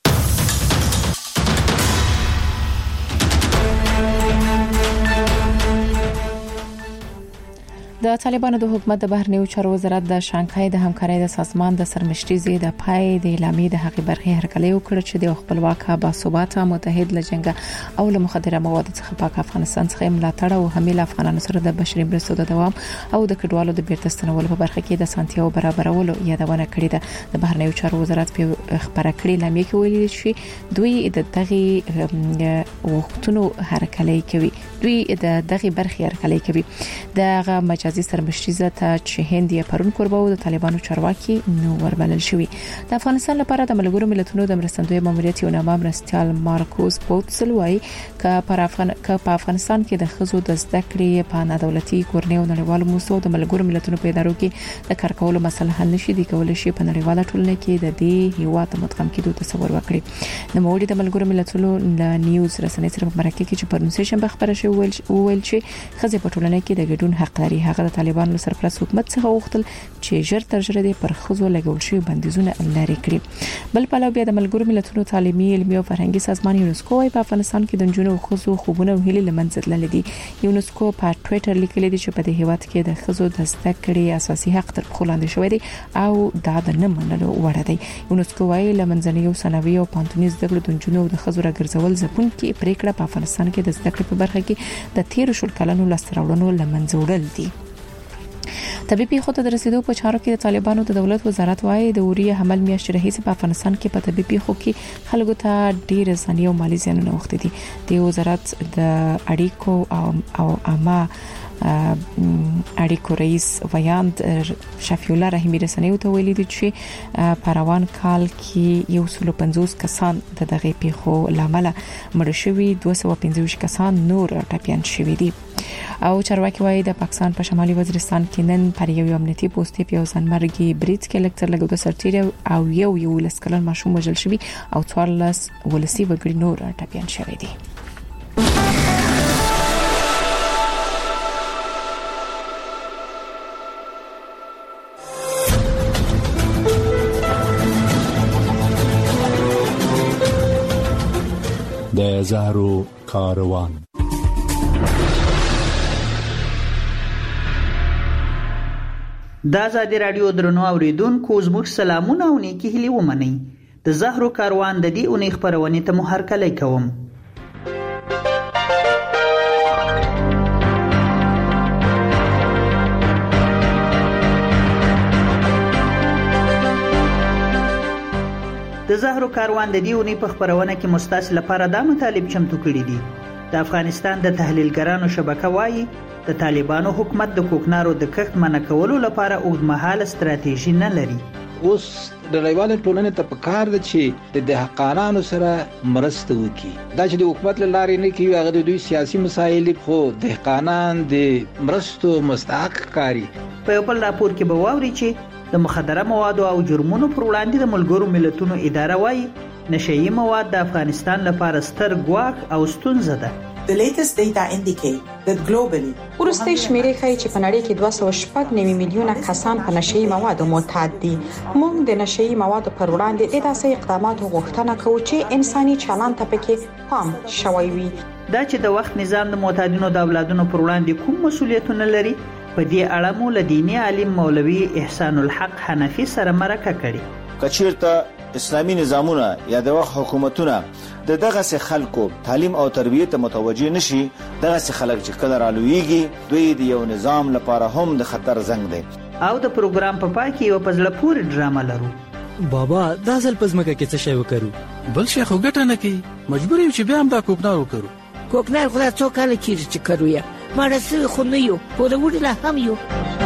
د طالبانو د حکومت د بهرنیو چارو وزارت د شانګهای د همکارۍ د سازمان د سرمشري د پای د اعلامیې د حق برخې هرکلی وکړ چې د خپلواک باثباته متحد لجنګ او له مخدره موادو څخه پاک افغانستان څخه ملاتړ او حمایت افغانانو سره د بشري مرستو د دوام او د کډوالو د بیرته ستنولو په برخه کې د سانتیاو برابرولو یادونه کړې ده. د بهرنیو چارو وزارت په خبره کړې اعلامیې کې ویلي چې دوی د دغه وختونو هرکلی کوي، دوی د دغه برخې هرکلی کوي. دغه مجازي سرمشري ته چې هندیا پرون قربو د طالبانو چارواکي نو وربلل شوی. د افغانستان لپاره د ملګرو ملتونو د مرستندوی ماموریت یو نامه مرستيال مارکوس بوتسل وايي ک په افغانستان کې د خزو د زده کړې په نادولتي کورنۍ او نړیوالو موسسو د ملګرو ملتونو په ادارو کې د کار کولو مسله حل نشي، د کول شي په نړیواله ټولنه کې د دې هیواد متقام کېدو تصور وکړي. نو موږ د ملګرو ملتونو د نیوز رسنۍ سره په مرکه کې چې پرون سیشن به خبره شوی ویل چې خزه په ټولنه کې د ګډون حق لري. هغه د طالبانو سرپرست حکومت څخه وغوښتل چې ژر تر ژره د پر خزو لګول شوی بندیزونه لري کړي. بل په لور بیا د ملګرو ملتونو تعلیمي، علمي او فرهنګي سازمان یونسکو په افغانستان کې د جنونو خزو خوبونه او هیله لمنځه تللې دي. یونسکو په ټوئیټر لیکلي دي چې په دې هیواد کې د خزو د زده کړې اساسي حق تر پخو لاندې شوی دی او دا د نه منلو وړ دی. یونسکو وايي لمنځنۍ او ثانوي او پانتوني زده کړې د جنونو د خزو راګرځول ځپون کې پریکړه په افغانستان کې د زده کړې په برخه کې د 13 شل کلونو لستراوړنو لمنځه وړل دي. طبيبي خطه د رسیدو په چارو کې د طالبانو د دولت وزارت وايي د اوري حمل میاشتې راهیسې په افغانستان کې په طبيبي خو کې خلکو ته ډیر ځاني او مالی زیانونه وخت دي. د وزارت د اړیکو او عامه اړیکو رئیس ویاند شفیع الله رحیمی رسنیو ته ویلي دي چې په روان کال کې 150 کسان د دغه پیښو لامل مړ شوي، 225 کسان نور ټپيان شوي دي. او چارواکي وايي د پاکستان په شمالي وزیرستان کې نن پر یو امنیتي پوسټ په ځانمرګي برید کې لکتر لګو د سرتیر او یو لسکلن ماشوم وژل شوی او 14 ولسی وګړي نور ټپيان شوي دي. د زهرو کاروان. د ازادي رادیو درنو اوریدونکو زموږ سلامونه او نیکی هیلې ومنئ. د زهرو کاروان د دې اونۍ خبرونه ته مو هرکلی کوم. د زهرو کاروان د دې اونۍ په خبرونه کې مستاس لپاره دا مطالب چمتو کړي دي. د افغانستان د تحلیلګرانو شبکه وايي د طالبانو حکومت د کوکنارو د کښت منع کولو لپاره اوږدمهاله ستراتیژي نه لري. اوس د نړیوالې ټولنې ته پکار ده چې د دهقانانو سره مرسته وکړي. دا چې د حکومت له لارې نه کوي هغه د دوی سیاسي مسایل خو دهقانان د مرستو مستحق کاری. په یو بل راپور کې به واوري چې د مخدره موادو او جرمونو پر وړاندې د ملګرو ملتونو اداره وايي نشئی مواد د افغانستان لپاره ستر ګواښ او ستونزه ده. The latest data indicate that globally ورسته شمیرې ښیي چې په نړۍ کې 209 میلیونه کسان په نشئی موادو معتاد دي. موږ د نشئی موادو پر وړاندې د داسې اقداماتو غوښتنه کوو چې انساني چلند ته پکې پام شوی وي. دا چې د وخت نظام د معتادینو د اولادونو پر وړاندې کوم مسولیتونه لري، په دې اړه مو له دیني عالم مولوي احسان الحق حنفي سره مرکه کړې. کچیرته اسلامي نظامونه یا د وخت حکومتونه د دغه سه خلکو تعلیم او تربیت ته متوجه نشي، دغه سه خلک چې کله رالویږي دوی د یو نظام لپاره هم د خطر زنګ دي. او د پروګرام په پای کې یو پزله پوری ډرامه لرو. بابا دا ځل پزماکه کې څه شی وکړو؟ بل شي خو ګټه نه کوي، مجبور یو چې بیا هم دا کوکنار وکړو. کوکنار خو دا څو کاله کېږي چې کرو یې، ماړه سوي خو نه یو، پوروړي لا هم یو.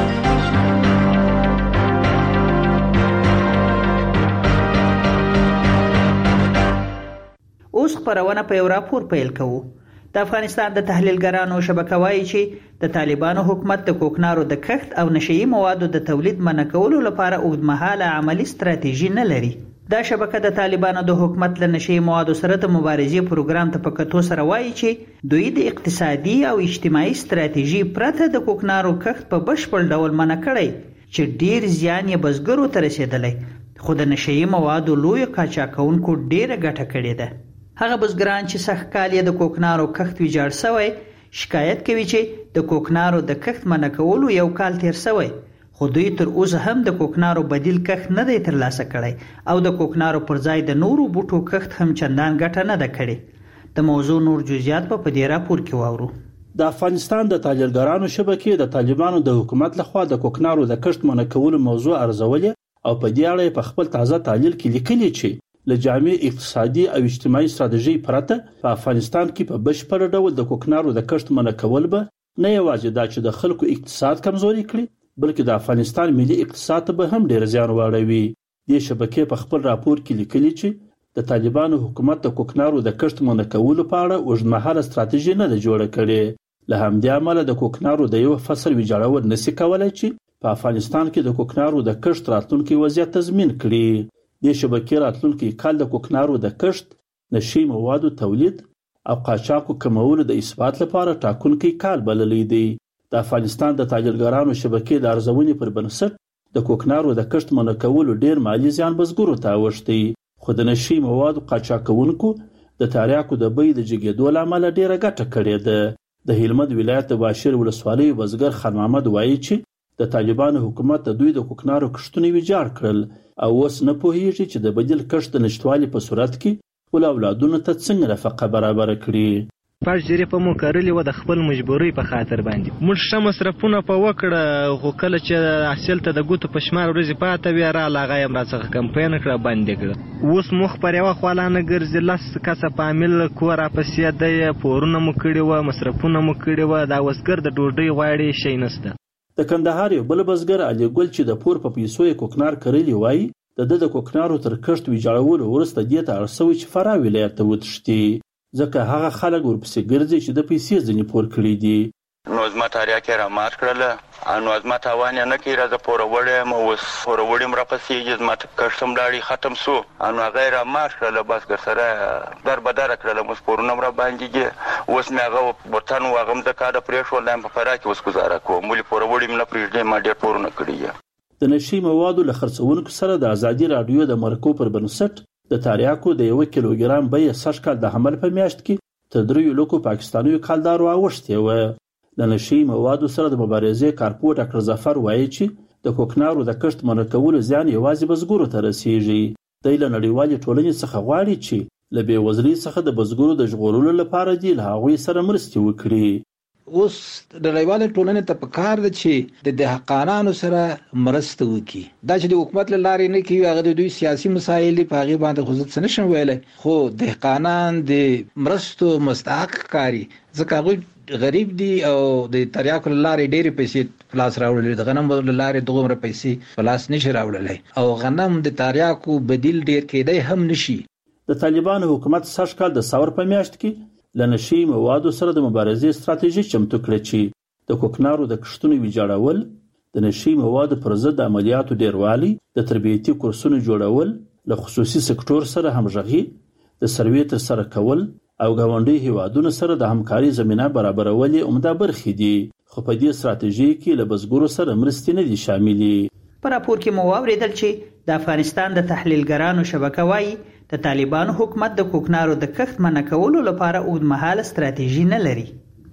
اوس خبرونه په یو راپور پیل کوو. د افغانستان د تحلیلګرانو شبکه وایي چې د طالبانو حکومت د کوکنارو د کښت او نشئی موادو د تولید منع کولو لپاره اوږدمهاله عملی ستراتیژي نه لري. دا شبکه د طالبانو د حکومت له نشئی موادو سره د مبارزې پروګرام ته په کتو سره وایي چې دوی د اقتصادي او اجتماعي ستراتیژي پرته د کوکنارو کښت په بشپړ ډول منع کړی چې ډیر زیان یې بزګرو ته رسېدلی، خو د نشئی موادو لوی قاچاقونکو ډیره ګټه کړې ده. هغه بزګران چې سخت کال یې د کوکنارو کښت ویجاړ شوی شکایت کوي چې د کوکنارو د کښت منع کولو یو کال تیر شوی، خو دوی تر اوسه هم د کوکنارو بدیل کښت نه دی ترلاسه کړی او د کوکنارو پر ځای د نورو بوټو کښت هم چندان ګټه نه ده کړې. د موضوع نور جزئیات په دې راپور کې واورو. د افغانستان د تحلیلګرانو شبکې د طالبانو د حکومت لخوا د کوکنارو د کښت منع کولو موضوع ارزولې او په دې اړه په خپل تازه تحلیل کې لیکلي چې له جامع اقتصادي او اجتماعي ستراتیژي پرته په افغانستان کې په بشپړ ډول د کوکنارو د کښت منع کول به نه یوازې دا چې د خلکو اقتصاد کمزوري کړي بلکې د افغانستان ملي اقتصاد ته به هم ډیر زیان واړوي. دې شبکې په خپل راپور کې لیکلي چې د طالبانو حکومت د کوکنارو د کښت منع کولو په اړه اوږدمهاله ستراتیژي نه ده جوړه کړې. له همدې امله د کوکنارو د یو فصل ویجاړول نشي کولای چې په افغانستان کې د کوکنارو د کښت راتلونکي وضعیت تضمین کړي. د شبکې راتلونکي کال د کوکنارو د کښت، نشئی موادو تولید او قاچاقو کمولو د اثبات لپاره ټاکونکی کال بللی دی. د افغانستان د تاجرګرانو شبکې د ارزونې پر بنسټ د کوکنارو د کښت منع کولو ډیر مالی زیان بزګرو ته اوښتی، خو د نشئی موادو قاچاقونکو د تریاکو د بیې د جګېدو له امله ډیره ګټه کړې ده. د هلمند ولایت د باشیر ولسوالۍ بزګر خان محمد وایي چې د طالبانو حکومت د دوی د کوکنارو کښتونه ویجاړ کړل او اوس نه پوهیږي چې د بدیل کښت د نشټوالي په صورت کې ول اولادونو ته څنګه نفقه برابر کړي. پاش جریپه مو کارلی و د خپل مجبورۍ په خاطر باندې موږ ښه مصرفونه په وکړه، خو کله چې حاصل ته د ګوتو په شمار ورځې پاته وي راغله هغه یې راڅخه کمپاین کړه بندې کړه. اوس مخ پر یوه خوا نه ګرځي، 10 کسه په عامل کور راپسې دی، پورونه مو کړي وه، مصرفونه مو کړي وه، دا وسګر د ډوډۍ غواړي شی نشته. د کندهار یو بل بزګر علي ګل چې د پور په پیسو یې کوکنار کرلی وایي د کوکنارو تر کښت ویجاړولو وروسته دې ته اړ شوی چې فراه ولایت ته وتښتي، ځکه هغه خلک ورپسې ګرځي چې د پیسې ځینې پور کړي دي. نو زما تاریاک یې رامات کړله، نو زما تاوان یې نه کوي، راځه پوروړی یم، اوس پوروړي م راپسېږي، زما کښت هم لاړې ختم شو، نو هغه یې رامات کړله، بس ګرسره در بدره کړله، اوس پورونه م راباندېږي، اوس مې هغه وطن و هغه م د کاله پرېښول، دا یم په فراه کې اوس ګزاره کوم، ولې پوروړي م نه پرېږدي، ما ډېر پورونه کړي دي. د نشئی موادو له خرڅونکو سره د ازادي راډیو د مرکو پر بنسټ د تریاکو د 1 کیلوګرام بیه سږ کال د حمل په میاشت کې تر 3 لکو پاکستانیو کالدارو اوښتې وه. د نشئی موادو سره د مبارزې کارپوه ډاکټر ظفر وایي چې د کوکنارو د کښت منع کولو زیان یوازې بزګرو ته رسیږي. دی له نړیوالې ټولنې څخه غواړي چې له بېوزلۍ څخه د بزګرو د ژغورلو لپاره دې له هغوی سره مرستې وکړي. اوس د نړیوالې ټولنې ته پکار ده چې د دهقانانو سره مرسته وکړي. دا چې د حکومت له لارې نه کوي هغه د دوی سیاسي مسایل په هغې باندې خو زه څه نشم ویلی، خو دهقانان د مرستو مستحق کاري، ځکه هغوی غریب دي او د تریاکو له لارې ډېرې پیسې په لاس راوړلې، د غنمو له لارې دومره پیسې په لاس نشي راوړلی او غنم د تریاکو بدیل ډېر کېدی هم نشي. د طالبانو حکومت سږ کال د ثور په میاشت کې له نشئی موادو سره د مبارزې ستراتیژي چمتو کړه چې د کوکنارو د کښتونو ویجاړول، د نشئی موادو پر ضد د عملیاتو ډیروالی، د تربیتي کورسونو جوړول، له خصوصي سکتور سره همغږي، د سروې ترسره کول او ګاونډي هیوادونو سره د همکاري زمینه برابرول یې عمده برخې دي، خو په دې ستراتیژي کې له بزګرو سره مرستې نه دي شاملې. په راپور کې مو واورېدل چې د افغانستان د تحلیلګرانو شبکه وایي د طالبانو حکومت د کوکنارو د کښت منع کولو لپاره اوږدمهاله ستراتیژي نه لري.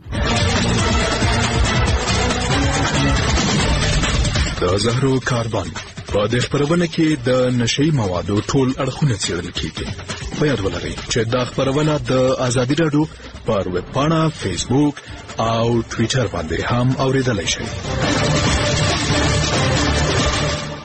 د زهرو کاربن په دې خبرونه کې د نشئی موادو ټول اړخونه څېړل کېږي. په یاد ولرئ چې دا خبرونه د ازادي راډیو پر ویب پاڼه، فیسبوک او ټویټر باندې هم اورېدلای شئ.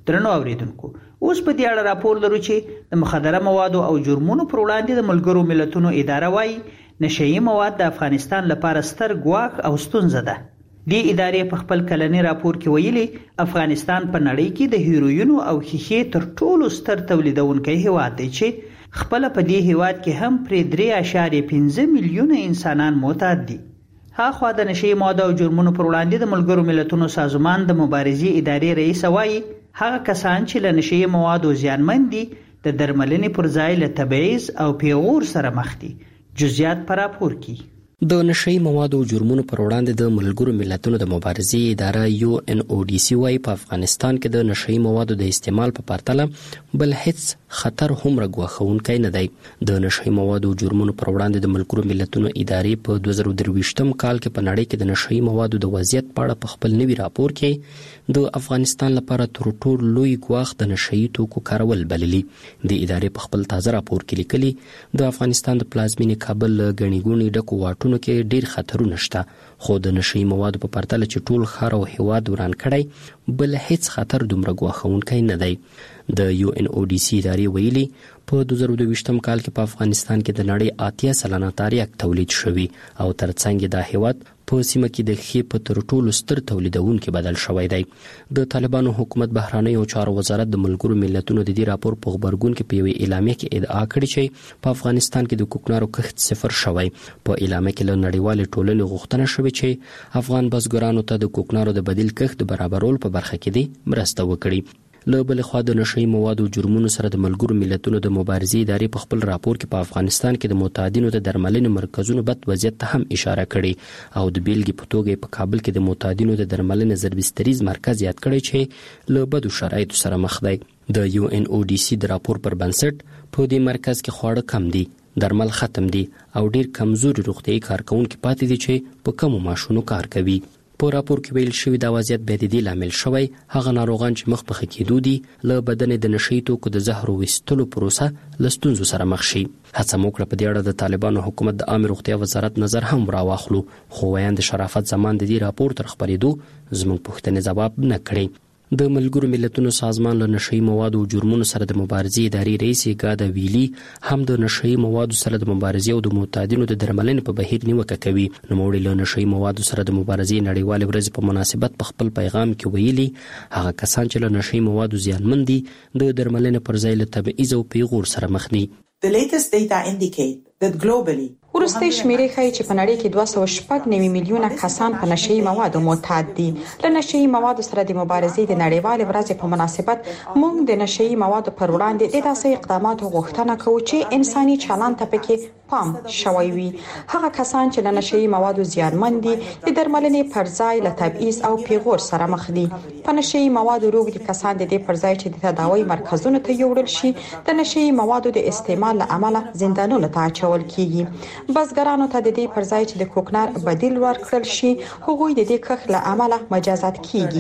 درنو اوریدونکو اوس په دې اړه راپور لرو چې د مخدره موادو او جرمونو پر وړاندې د ملګرو ملتونو اداره وايي نشئی مواد د افغانستان لپاره ستر ګواښ او ستونزه ده. دې ادارې په خپل کلنی راپور کې ویلي افغانستان په نړۍ کې د هیروینو او ښیښې تر ټولو ستر تولیدونکی هیواد دی چې خپل په دې هیواد کې هم پرې 3.5 میلیونه انسانان معتاد دي. هاخوا د نشئی موادو او جرمونو پر وړاندې د ملګرو ملتونو سازمان د مبارزې ادارې رئیس وايي هغه کسان چې له نشئی موادو زیانمن دي د درملنې پر ځای له تبعیض او پیغور سره مخ دي. جزئیات پر راپور کې د نشئی موادو او جرمونو پر وړاندې د ملګرو ملتونو د مبارزې اداره UNODC وايي په افغانستان کې د نشئی موادو د استعمال په پرتله بل هیڅ خطر هم راګواښونکی نه دی. د نشئی موادو او جرمونو پر وړاندې د ملګرو ملتونو ادارې په 2023م کال کې په نړۍ کې د نشئی موادو د وضعیت په اړه په خپل نوي راپور کې د افغانستان لپاره تر ټولو لوی ګواښ د نشئی توکو کارول بللي. د ادارې په خپل تازه راپور کې لیکلي د افغانستان د پلازمینې کابل غني ګونی ډکو واټونو کې ډیر خطرونه شته، خو د نشئی موادو په پرتله چې ټول ښار او هیواد وران کړی بل هیڅ خطر دومره ګواښونکی نه دی. د UNODC ادارې ویلي په 2022م کال کې په افغانستان کې د نړۍ 80 سلنه تریاک تولید شوی او ترڅنګ دا هیواد په سیمه کې د ښې په تر ټولو ستر تولیدونکو بدل شوی دی. د طالبانو حکومت بهرانیو چارو وزارت د ملګرو ملتونو د دې راپور په خبرګون کې په یوې اعلامیه کې ادعا کړې چې په افغانستان کې د کوکنارو کښت صفر شوی. په اعلامیه کې له نړیوالې ټولنې غوښتنه شوې چې افغان بزګرانو ته د کوکنارو د بدیل کښت برابرولو په برخه کې دې مرسته وکړي. له بل خوا د نشئی موادو جرمونو سره د ملګرو ملتونو د مبارزې ادارې په خپل راپور کې په افغانستان کې د معتادینو د درملنې مرکزونو بد وضعیت ته هم اشاره کړې او د بیلګې په توګه په کابل کې د معتادینو د درملنې ضربستریز مرکز یاد کړی چې له بدو شرایطو سره مخ دی. د UNODC د راپور پر بنسټ په دې مرکز کې خواړه کم دي، درمل ختم دي او ډیر کمزوري روغتیايي کارکونکي پاتې دي چې په کمو معاشونو کار کوي. په راپور کې ویل شوی دا وضعیت به د دې لامل شوی هغه ناروغان چې مخ په کېدو دي له بدن د نشئی توکو د زهرو ویستلو پروسه له ستونزو سره مخ شي. هڅه موکړه په دې اړه د طالبانو حکومت د عامه روغتیا وزارت نظر هم راواخلو، خو ویاند شرافت زمان د دې راپور تر خبرېدو زموږ پوښتنې ځواب نه کړي. د ملګرو ملتونو سازمان له نشئی موادو او جرمونو سره د مبارزې ادارې رئیس ګادا ویلي هم د نشئی موادو سره د مبارزې او د معتادینو د درملنې په بهیر نیوکه کوي. نوموړي له نشئی موادو سره د مبارزې نړیوالې ورځې په مناسبت په خپل پیغام کې ویلي هغه کسان چې له نشئی موادو زیانمن دي د درملنې پر ځای له تبعیض او پیغور سره مخ دي. The latest data indicate that globally وروستي شمیرې ښیي چې په نړۍ کې 209 میلیونه کسان په نشئی موادو معتاد دي. له نشئی موادو سره د مبارزې د نړیوالې ورځې په مناسبت موږ د نشئی موادو پر وړاندې د داسې اقداماتو غوښتنه کوو چې انساني چلند ته پکې پام شوی وي. هغه کسان چې له نشئی موادو زیانمن دي د درملنې پر ځای له تبعیض او پیغور سره مخ دي. په نشئی موادو روږدي کسان د دې پر ځای چې د تداوی مرکزونو ته یوړل شي د نشئی موادو د استعمال له امله زندانونو ته اچول کیږي. بزګرانو ته د دې پر ځای چې د کوکنار بدیل ورکړل شي هغوی د دې کښت له امله مجازات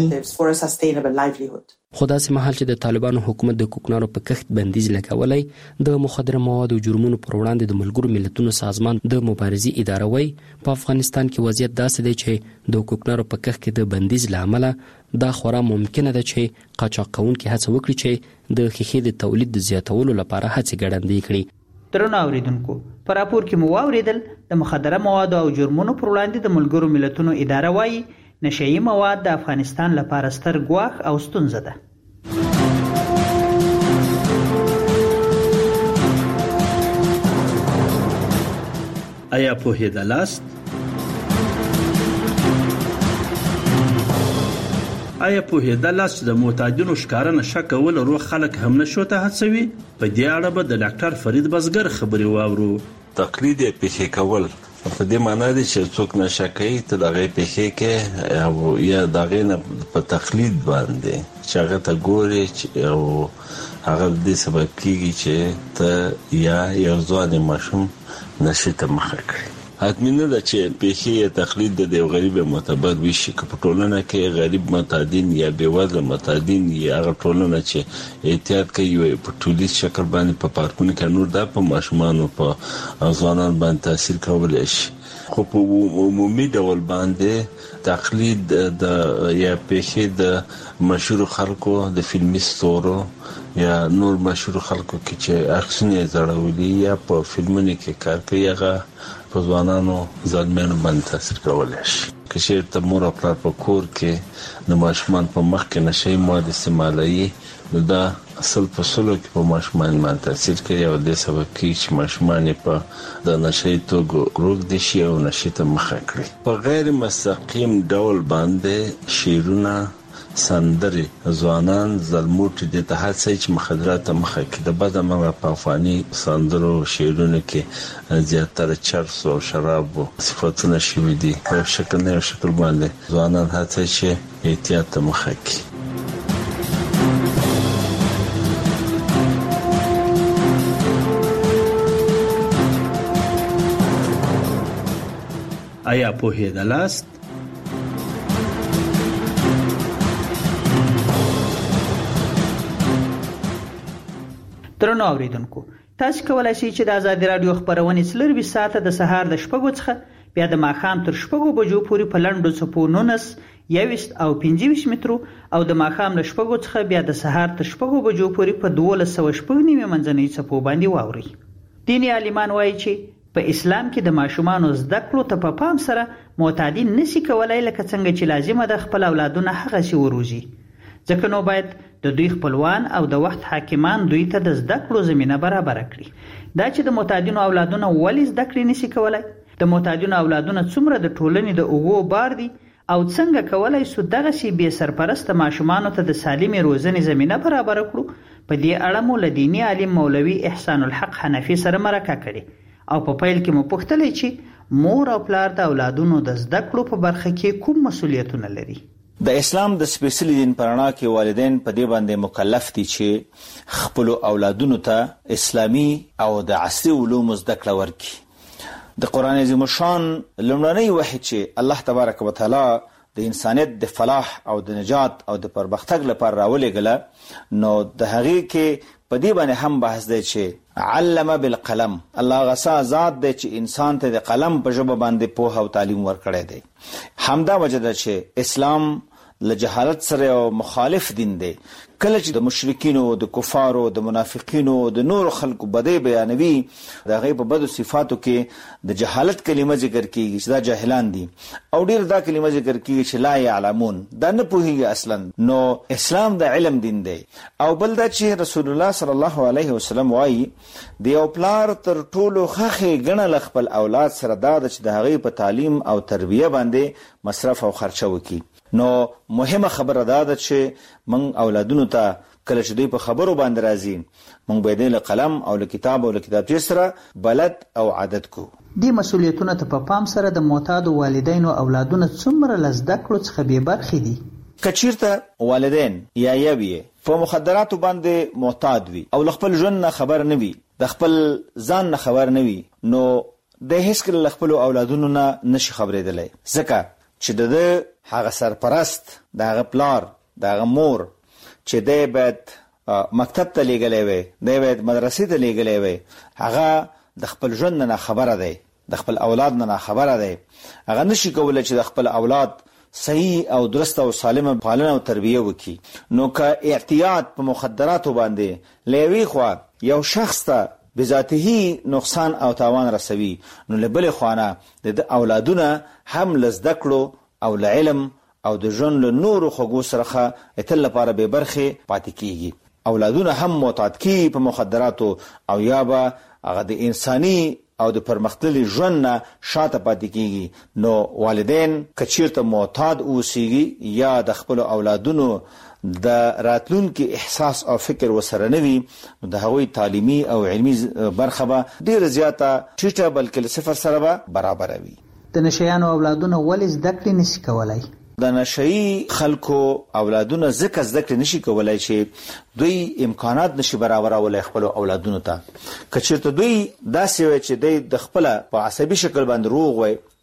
کیږي. خو داسې مهال چې د طالبانو حکومت د کوکنارو په کښت بندیز لګولی د مخدره موادو جرمونو پر وړاندې د ملګرو ملتونو سازمان د مبارزې اداره وایي په افغانستان کې وضعیت داسې دی چې د کوکنارو په کښت کې د بندیز له امله دا خورا ممکنه ده چې قاچاق کوونکي هڅه وکړي چې د ښیښې د تولید د زیاتولو لپاره هڅې ګړندۍ کړي. درنو اوریدونکو په راپور کې مو واوریدل د مخدره موادو او جرمونو پر وړاندې د ملګرو ملتونو اداره وايي نشئی مواد د افغانستان لپاره ستر ګواښ او ستونزه ده. آیا پوهېدلاست؟ آیا پوهېدلاست چې د معتادینو ښکاره نشه کول روغ خلک هم نشو ته هڅوي؟ په دې اړه به د ډاکټر فرید بزګر خبرې واورو. تقلید یې پیښې کول په دې معنی دی چې څوک نشه کوي ته د هغې پیښې کې او یا د هغې نه په تقلید باندې چې هغه ته ګورې او هغه دې سبب کېږي چې ته یا یو ځوان ماشوم نشې ته مخه کړي. حتمی نه ده چې پیښې یا تقلید د یو غریب معتبر وشي که په ټولنه کې غریب معتادین یا بېوزله معتادین یا هغه ټولنه چې احتیاط کوي په ټولیز شکل باندې په پارکونو کې نور دا په ماشومانو په ځوانانو باندې تاثیر کولی شي. خو په عمومي ډول باندې تقلید د یا پیښې د مشهور خلکو د فلمي ستورو یا نور مشهور خلکو کې چې اکسونه زړولي یا په فلمونو کې کار کوي هغه په ځوانانو ځانمنو باندې تاثیر کولای شي. که چېرته مور او پلار په کور کې د ماشومان په مخ کې نشي مواد استعمالوي نو دا اصل په سلو کې په ماشومان باندې تاثیر کوي او د سبب کې چې ماشومان په د نشي توګه روغ دي شي او نشي ته مخه کړي. په غیر مستقیم ډول باندې شیرونه سندري ځوانان زلموټ دي ته هڅه چې مخدرات مخه کې د بد عمل په افغاني سندرو شیرونه کې زیاتره چرس او شراب صفاتونه شوي دي په شکل نه شکل باندې ځوانان هڅه چې احتیاط مخه کې. آیا پوهیدلاست؟ درنو اوریدونکو، تاسو کولای شئ چې د آزادي رادیو خبرونه څلور ساعته د سهار د 6 څخه بیا د ماښام تر 6 بجو پورې په لنډو څپو 19 21 او 25 مترو او د ماښام له 6 څخه بیا د سهار تر 6 بجو پورې په 1290 منځنۍ څپو باندې واوري. دیني عالمان وایي چې په اسلام کې د ماشومانو زده کړو ته په پام سره معتادین نشي کولای لکه څنګه چې لازمه د خپل اولادونه هغه شی وروزي. ځکه نو باید د دوی خپلوان او د وخت حاکمان دوی ته د زده کړو زمينه برابر کړي. دا چې د معتادینو اولادونه ولې زده کړې نشي کولای، د معتادینو اولادونه څومره د ټولنې د اوغو بار دي او څنګه کولای شو دغه شی به سرپرست ماشومانو ته د سالمې روزنې زمينه برابر کړو، په دې اړه مو لدینی عالم مولوي احسان الحق حنفي سره مرکه کړې او په پیل کې مو پوښتلې چې مور او پلار د اولادونو د زده کړو په برخه کې کوم مسؤلیتونه لري. د اسلام د سپیشلی دین پرانا کې والدین په دې باندې مکلف دي چې خپل اولادونو ته اسلامي او د عصري علوم زده کړه ورکړي. د قران عظیم شان لومړنی وحی چې الله تبارک وتعالى د انسانیت د فلاح او د نجات او د پرمختګ لپاره راولېږله، نو د هغه کې په دې باندې هم بحث دی چې علم بالقلم، الله غسا ذات دی چې انسان ته د قلم په ژبه باندې پوهه او تعلیم ورکړی دی. همدا وجه ده چې اسلام له جهالت سره او مخالف دین دی. کله چې د مشرکینو، د کفارو، د منافقینو، د نور خلکو بدی بیانوي، د هغې په بدو صفاتو کې د جهالت کلمه ذکر کیږي چې دا جاهلان دي، او ډیر دا کلمه ذکر کیږي چې لا يعلمون، دا نه پوهیږي اصلا. نو اسلام د علم دین دی. او بل دا چې رسول الله صلی الله علیه وسلم وایي د یو پلار تر ټولو ښه ګڼل خپل اولاد سره دا چې د هغې په تعلیم او تربیه باندې مصرف او خرچه وکړي. نو مهمه خبره دا ده چې موږ اولادونو ته کله چې دوی په خبرو باندې راځي موږ باید له قلم او له کتاب او له کتابچې سره بلد او عادت کو. دې مسؤلیتونه ته په پام سره د معتادو والدینو اولادونه څومره له زده کړو څخه بې برخې دي. که چیرته والدین یا یوی په مخدراتو باندې معتاد وي او خپل ژوند نه خبر نه وي، د خپل ځان نه خبر نه وي، نو د هیڅ کله خپل اولادونو نه نشي خبرېدلی، ځکه چې د هغه سرپرست، د هغه پلار، د هغه مور چې دی باید مکتب ته لیږلی وي، دی باید مدرسې ته لیږلی وي، هغه د خپل ژوند نه خبره دی، د خپل اولاد نه خبره دی. هغه نشي کولی چې د خپل اولاد صحیح او درست او سالمه پالنه او تربیه وکړي. نو که اعتیاد په مخدراتو باندې له یوې خوا یو شخص ته بذاته نقصان او تاوان رسوي، نو له بلې خوانه د اولادونه هم له زده کړو او له علم او د ژوند له نورو خوږو سره اتل لپاره بې برخې پاتې کیږي. اولادونه هم معتاد کیږي په مخدراتو او یا به هغه د انساني او د پرمختللي ژوند نه شاته پاتې کیږي. نو والدین که چیرته معتاد اوسیږي یا د خپلو اولادونو د راتلونکي احساس او فکر وسره نه وي، نو د هغوی تعلیمي او علمي برخه به ډیره زیاته ټیټه بلکې له صفر سره به برابره وي. د نشیانو اولادونه ولې زده کړې نشي کولای؟ د نشئی خلکو اولادونه ځکه زده کړې نشي کولای چې دوی امکانات نشي برابرولای خپل اولادونو ته. که چېرته دوی داسې وي چې دوی د خپله په عصبي شکل باندې روغ وي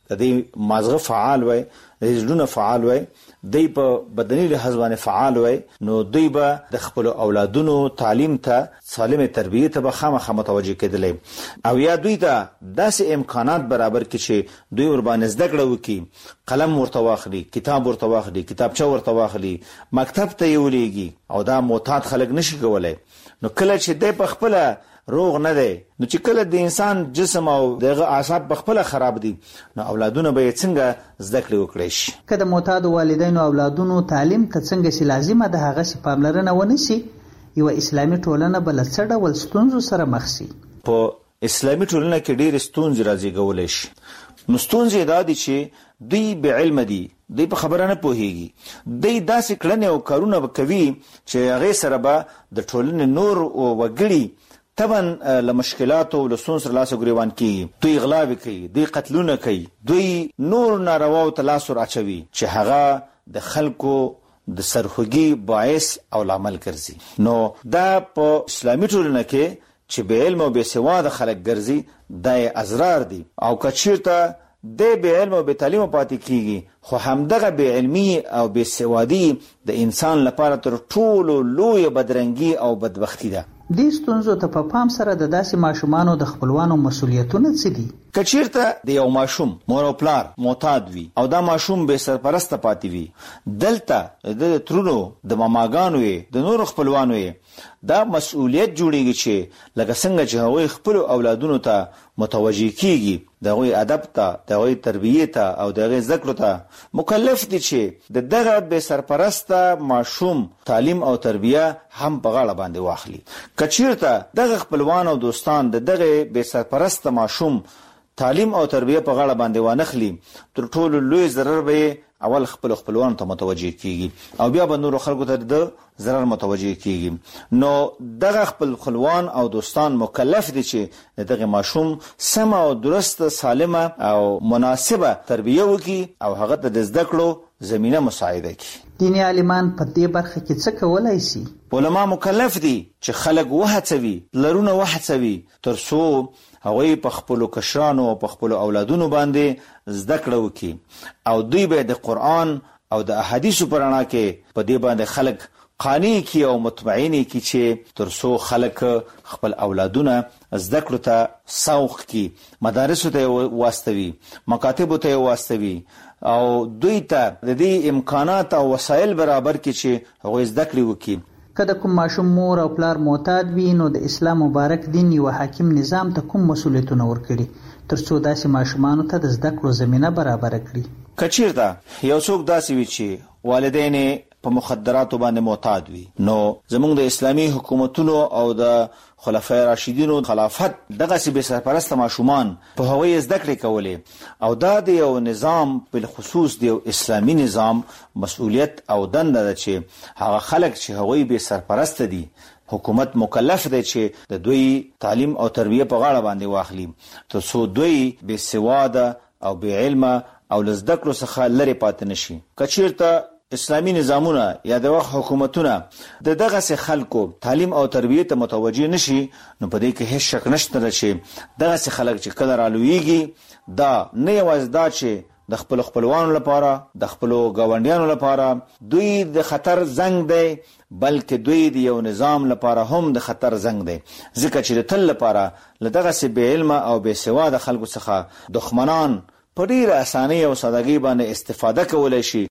د دې مازغه فعال وای، د زړونو فعال وای، دوی په بدني لحاظ باندې فعال وای، نو دوی به د خپل اولادونو تعلیم ته سالمه تربیه ته به خامخا متوجه کېدل، او یا دوی ته داسې امکانات برابر کړي چې دوی ور باندې زده کړه وکړي، قلم ورته واخلي، کتاب ورته واخلي، کتابچه ورته واخلي، مکتب ته یې ولېږي، او دا معتاد خلک نشي کولای. نو کله چې دی په خپل روغ نه دی، نو چې کله د انسان جسم او دغه اعصاب په خپل خراب دي، نو اولادونه به څنګه زده کړې وکړي شي. که د معتاد والدینو اولادونو تعلیم ته څنګه سي لازمه ده هغه سي پاملرنه ونشي، یو اسلامي ټولنه بل څه ډول ستونزو سره مخ سي. په اسلامي ټولنه کې ډېر ستونزې راځي شي. نو ستونزې دا دي چې دوی به علم دي، دوی په خبره نه پوهیږي، دوی داسې کړنې او کارونه کوي چې هغه سره به د ټولنې نور او وګړي طبعا له مشکلاتو له ستونزو سره لاس ګریوان کیږي. دوی غلا کوي، دوی قتلونه کوي، دوی نور نارواو ته لاس ور اچوي چې هغه د خلکو د سرخوږي باعث او لامل ګرځي. نو دا په اسلامي ټولنه کې چې به علم او به سواد خلک ګرځي د ازرار دي، او کچیرته د به علم او به تعلیم پاتې کیږي، خو همدغه به علمي او به سوادي د انسان لپاره تر ټولو لوی بدرنګي او بدبختی ده. دې ستونزو ته په پام سره د داسې ماشومانو د خپلوانو مسؤلیتونه څه دي؟ کچیرته د یو ماشوم مور او پلار معتاد وي او دا ماشوم به سرپرسته پاتې وي، دلته د ترونو د ماماګانو د نور خپلوانو دا مسؤلیت جوړیږي چې لکه څنګه چې هغوی خپل اولادونو ته متوجه کیږي، دغه ادب ته، دغه تربیه ته او دغه ذکر ته مکلف دي چې دغه به سرپرسته ماشوم تعلیم او تربیه هم په غاړه باندې واخلي. کچیرته دغه خپلوان او دوستان دغه به سرپرسته ماشوم تعلیم او تربیه په غاړه باندې وانخلي، تر ټولو لوی ضرر به اول خپلوان ته متوجه کیږي او بیا به نور خلکو ته د ضرر متوجه کیږي. نو دغه خپلوان او دوستان مکلف دي چې دغه ماشوم سم او درست سالمه او مناسبه تربیه وکړي او هغه ته د زده کړو زمينه مساعده کړي. دیني عالمان په دې برخه کې څه کولای شي؟ علما مکلف دي چې خلک وهڅوي، لرونه وهڅوي، ترڅو هغوی په خپلو کشرانو او په خپلو اولادونو باندې زده کړه وکړي، او دوی به د قرآن او د احادیثو په رڼا کې په دې باندې خلک قانع کړي او مطمئن کړي چې ترڅو خلک خپل اولادونه زده کړو ته سوق کړي، مدارسو ته واستوي، مکاتبو ته واستوي، او دوی ته د دې امکانات او وسایل برابر کړي چې هغوی زده کړې وکړي. که د کوم ماشوم مور او پلار معتاد وي، نو د اسلام مبارک دین یو حاکم نظام ته کوم مسؤلیتونه ورکړي ترڅو داسې ماشومانو ته د زده کړو زمینه برابر کړي؟ کچیرته یو څوک داسې وي چې والدین په مخدراتو باندې معتاد وي، نو زموږ د اسلامي حکومتونو او د خلفای راشدینو خلافت دغه سی به سرپرست ماشومان په هوی زده کړې کولې، او دا د یو نظام بل خصوص د اسلامي نظام مسؤلیت او دنده ده چې هغه خلک چې هغوی به سرپرست دي، حکومت مکلف دی چې د دوی تعلیم او تربیه په غاړه باندې واخلي ترڅو دوی به سواده او به علم او لزده کړو څخه لري پاتې نشي. کچیرته اسلامی نظامونه یا د وخت حکومتونه د دغه سه خلکو تعلیم او تربیه ته متوجه نشي، نو په دې کې هیڅ شک نشته چې دغه سه خلک چې کله رالویږي دا نه یوازې دا چې د خپل خپلوانو لپاره، د خپل گاونډیانو لپاره دوی د خطر زنګ دی، بلکې دوی د یو نظام لپاره هم د خطر زنګ دی، ځکه چې د تل لپاره لدغه سه بې علم او بې سواده خلکو څخه دښمنان په ډیره اسانۍ او سادهګۍ باندې استفاده کولای شي.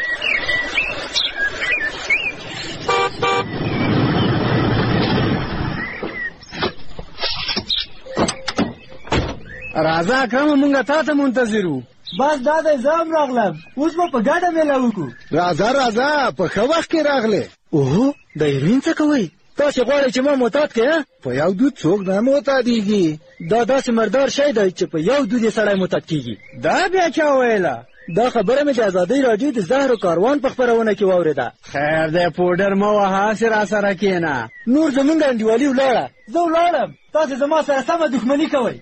راځه اکرم، مونږه تا ته منتظرو. بس دا د زام راغلم، اوس به په ګډه میله وکړو. راځه په ښه وخت کې راغلې. اوهو د ایرین څه کوئ؟ تاسې غواړئ چې ما معتاد کړې؟ په یو دود څوک نه معتادېږي. دا داسې مردار شی دی چې په یو دود یې سړی معتاد کېږي. دا بیا چا ویله؟ دا خبره مې د ازادۍ راډیو د زهرو کاروان په خپرونه کې واورېده. خیر دی، پوډر مه وهه، هسې راسره کښېنه. نور زمونږ انډیوالي ولاړه، زه ولاړم، تاسې زما سره سمه دښمني کوئ.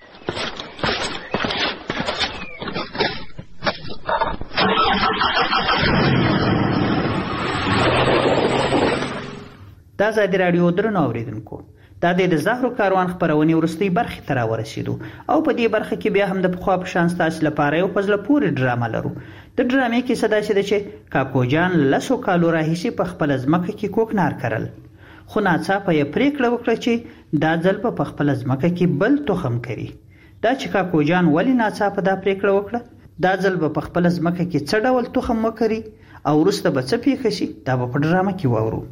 دا ازادي راډیو درنو اوریدونکو، دا د زهرو کاروان خپرونې وروستۍ برخې ته راورسېدو او په دې برخه کې بیا هم د پخوا په شان ستاسې لپاره یو په زړه پورې ډرامه لرو. د ډرامې کیسه داسې ده چې کاکو جان 10 کالو راهیسې په خپله ځمکه کې کوکنار کرل، خو ناڅاپه یې پریکړه وکړه چې دا ځل به په خپله ځمکه کې بل تخم کري. دا چې کاکو جان ولې ناڅاپه دا پریکړه وکړه، دا ځل به په خپله ځمکه کې څه ډول تخم وکري او وروسته به څه پیښه شي، دا به په ډرامه کې واورو.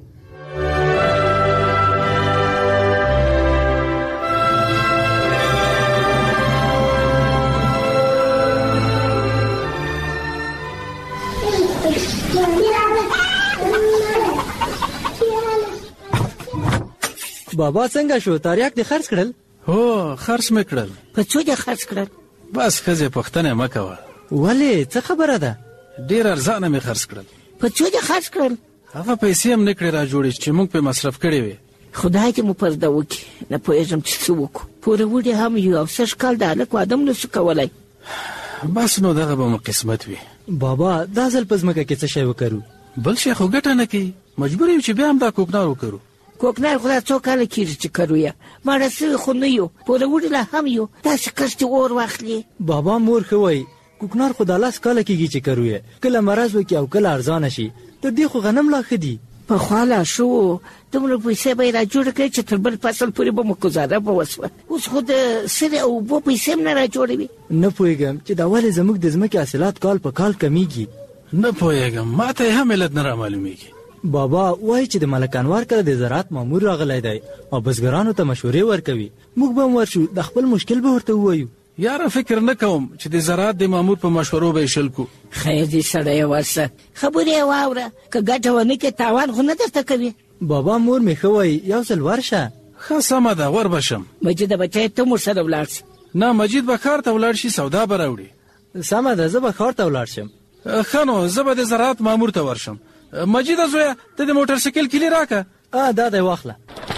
بابا څنګه شو؟ تاریاک دې خرڅ کړل؟ هو خرڅ مې کړل. په څو دې خرڅ کړل؟ بس ښځې پوښتنه مه کوه. ولې څه خبره ده؟ ډېر ارزانه مې خرڅ کړل. په څو دې خرڅ کړل؟ هغه پیسې هم نه کړې را جوړې چې موږ پې مصرف کړې وې. خدای دې مو پرده وکړي، نه پوهېږم چې څه وکړو. پوروړي هم یو او 6 کال د هلک واده هم نسو کولی. بس نو دغه به مو قسمت وي. بابا دا ځل په ځمکه کې څه شی وکرو؟ بل شی خو ګټه نه کوي، مجبور یو چې بیا هم دا کوکنار وکرو. کوکنار خو دا 2 کاله کېږي چې کرو یې، ماړه سوي خو نه یو، پوروړي لا هم یو، داسې کښتې اور واخلي. بابا مور ښه وایي کوکنار خو دا 10 کاله کېږي چې کرو یې، کله مرض وکړي او کله ارزانه شي. تر دې خو غنم لا ښه دي. پخوا لا ښه و، دومره پیسې به یې را جوړه کړې چې تر بل فصل پورې به مو ګزاره به وسوه. اوس خو د سرې او اوبو پیسې هم نه را جوړوي. نه پوهېږم چې دا ولې زموږ د ځمکې حاصلات کال په کال کمیږي. نه پوهېږم، ما ته یې هم علت نه را معلومېږي. بابا وایي چې د ملک انوار کله د زراعت مامور راغلی دی او بزګرانو ته مشورې ورکوي. موږ به هم ورشو، د خپل مشکل به ورته ووایو. یاره فکر نه کوم چې د زراعت د مامور په مشورو به یې شل کو. خیر دې سړی ورشه، خبرې یې واوره، که ګټه ونه کړې تاوان خو نه درته کوي. بابا مور مې ښه وایي یو ځل ورشه. ښه سمه ده، ور به شم. مجیده بچی ته مور سره ولاړ شي. نه مجید به ښار ته ولاړ شي، سودا به راوړي. سمه ده، زه به ښار ته ولاړ شم. ښه نو زه به د زراعت مامور ته ورشم. مجیده زویه ته د موټر سایکل کیلي راکه. دا دی واخله.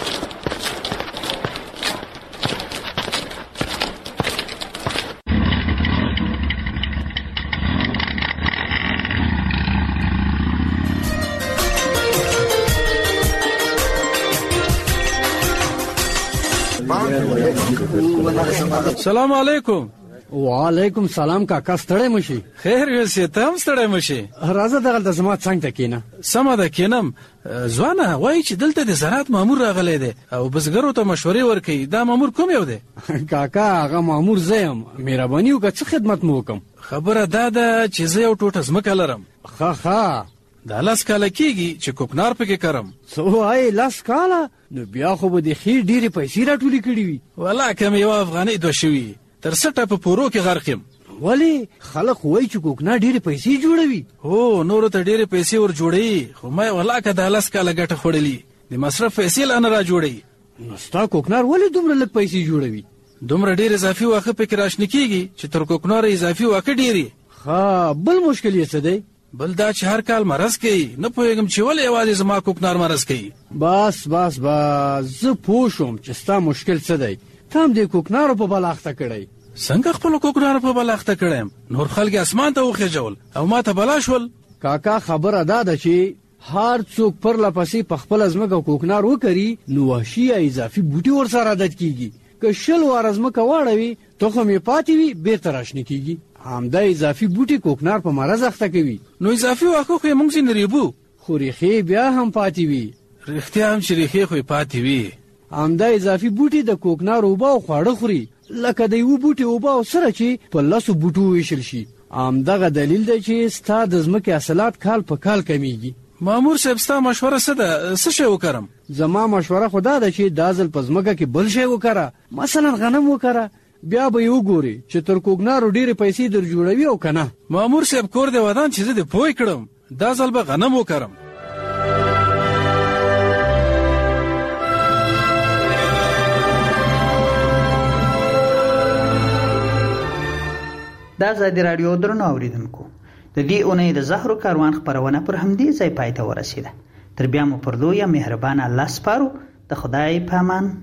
سلام علیکم. وعلیکم سلام کاکا، ستړی مشي؟ خیر یوسې، ته هم ستړی مشي. راځه دغلته زما څنګ ته کښېنه. سمه ده کښېنم. ځوانه وایي چې دلته د زراعت مامور راغلی دی او بزګرو ته مشورې ورکوي. دا مامور کوم یو دی؟ کاکا هغه مامور زه یم. مهرباني وکړه څه خدمت مو وکړم؟ خبره دا ده چې زه یو ټوټه ځمکه لرم. ښه دا 10 کاله کېږي چې کوکنار پکې کرم. څه وایې 10 کاله؟ نو بیا خو به د ښې ډېرې پیسې راټولې کړي وي. والله که مې یوه افغانۍ دوه شوي تر 60 په پورو کې غرق یم. ولې؟ خلک وایي چې کوکنار ډېرې پیسې جوړوي. هو نورو ته ډېرې پیسې ور جوړوي، خو ما والله که دا 10 کاله ګټه خوړلي د مصرف پیسې لا نه را جوړوي. نو ستا کوکنار ولې دومره لږ پیسې جوړوي؟ دومره ډېر اضافي واښه پکې راشنه کېږي چې تر کوکناره اضافي واښه ډېرې. بل مشکل یې څه دی؟ بل دا چې هر کال مرض کوي. نه پوهېږم چې ولې یوازې زما کوکنار مرض کوي. بس زه پوه شوم چې ستا مشکل څه دی. ته هم د کوکنارو په بل اخته کړی. څنګه خپلو کوکنارو په بل اخته کړی یم؟ نور خلک اسمان ته وخېژول او ما ته بلا شول. کاکا خبره دا ده چې هر څوک پرله پسې په خپله ځمکه کوکنار وکري نو وحشي یا اضافي بوټي ورسره عادت کېږي. که 10 واره ځمکه واړوي تخم یې پاتې وي بیرته راشنه کېږي. همدا اضافي بوټي کوکنار په مرض اخته کوي. نو اضافي واښه خو یې موږ ځینې ریبو، خو ریښې بیا هم پاتې وي. رښتیا هم چې ریښې خو یې پاتې وي. همدا اضافي بوټي د کوکنار اوبه او خواړه خوري، لکه د یو بوټي اوبه او سره چې په 10 بوټو ویشل شي. همدغه دلیل دی چې ستا د ځمکې حاصلات کال په کال کمیږي. مامور صاحب ستا مشوره څه ده؟ څه شی وکړم؟ زما مشوره خو دا ده چې دا ځل په ځمکه کې بل شی وکړه، مثلا غنم وکړه. بیا به یې وګوري چې تر کوکنارو ډېرې پیسې در جوړوي او که نه. مامور صاحب کور دې ودان چې زه دې پوه کړم. دا ځل به غنم وکړم. دا ازادي راډیو درنو اوریدونکو، د دې اونۍ د زهرو کاروان خپرونه پر همدې ځای پای ته ورسېده. تر بیا مو پر لویه مهربان الله سپارو. د خدای په امان.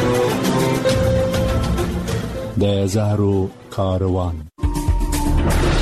د زهرو کاروان.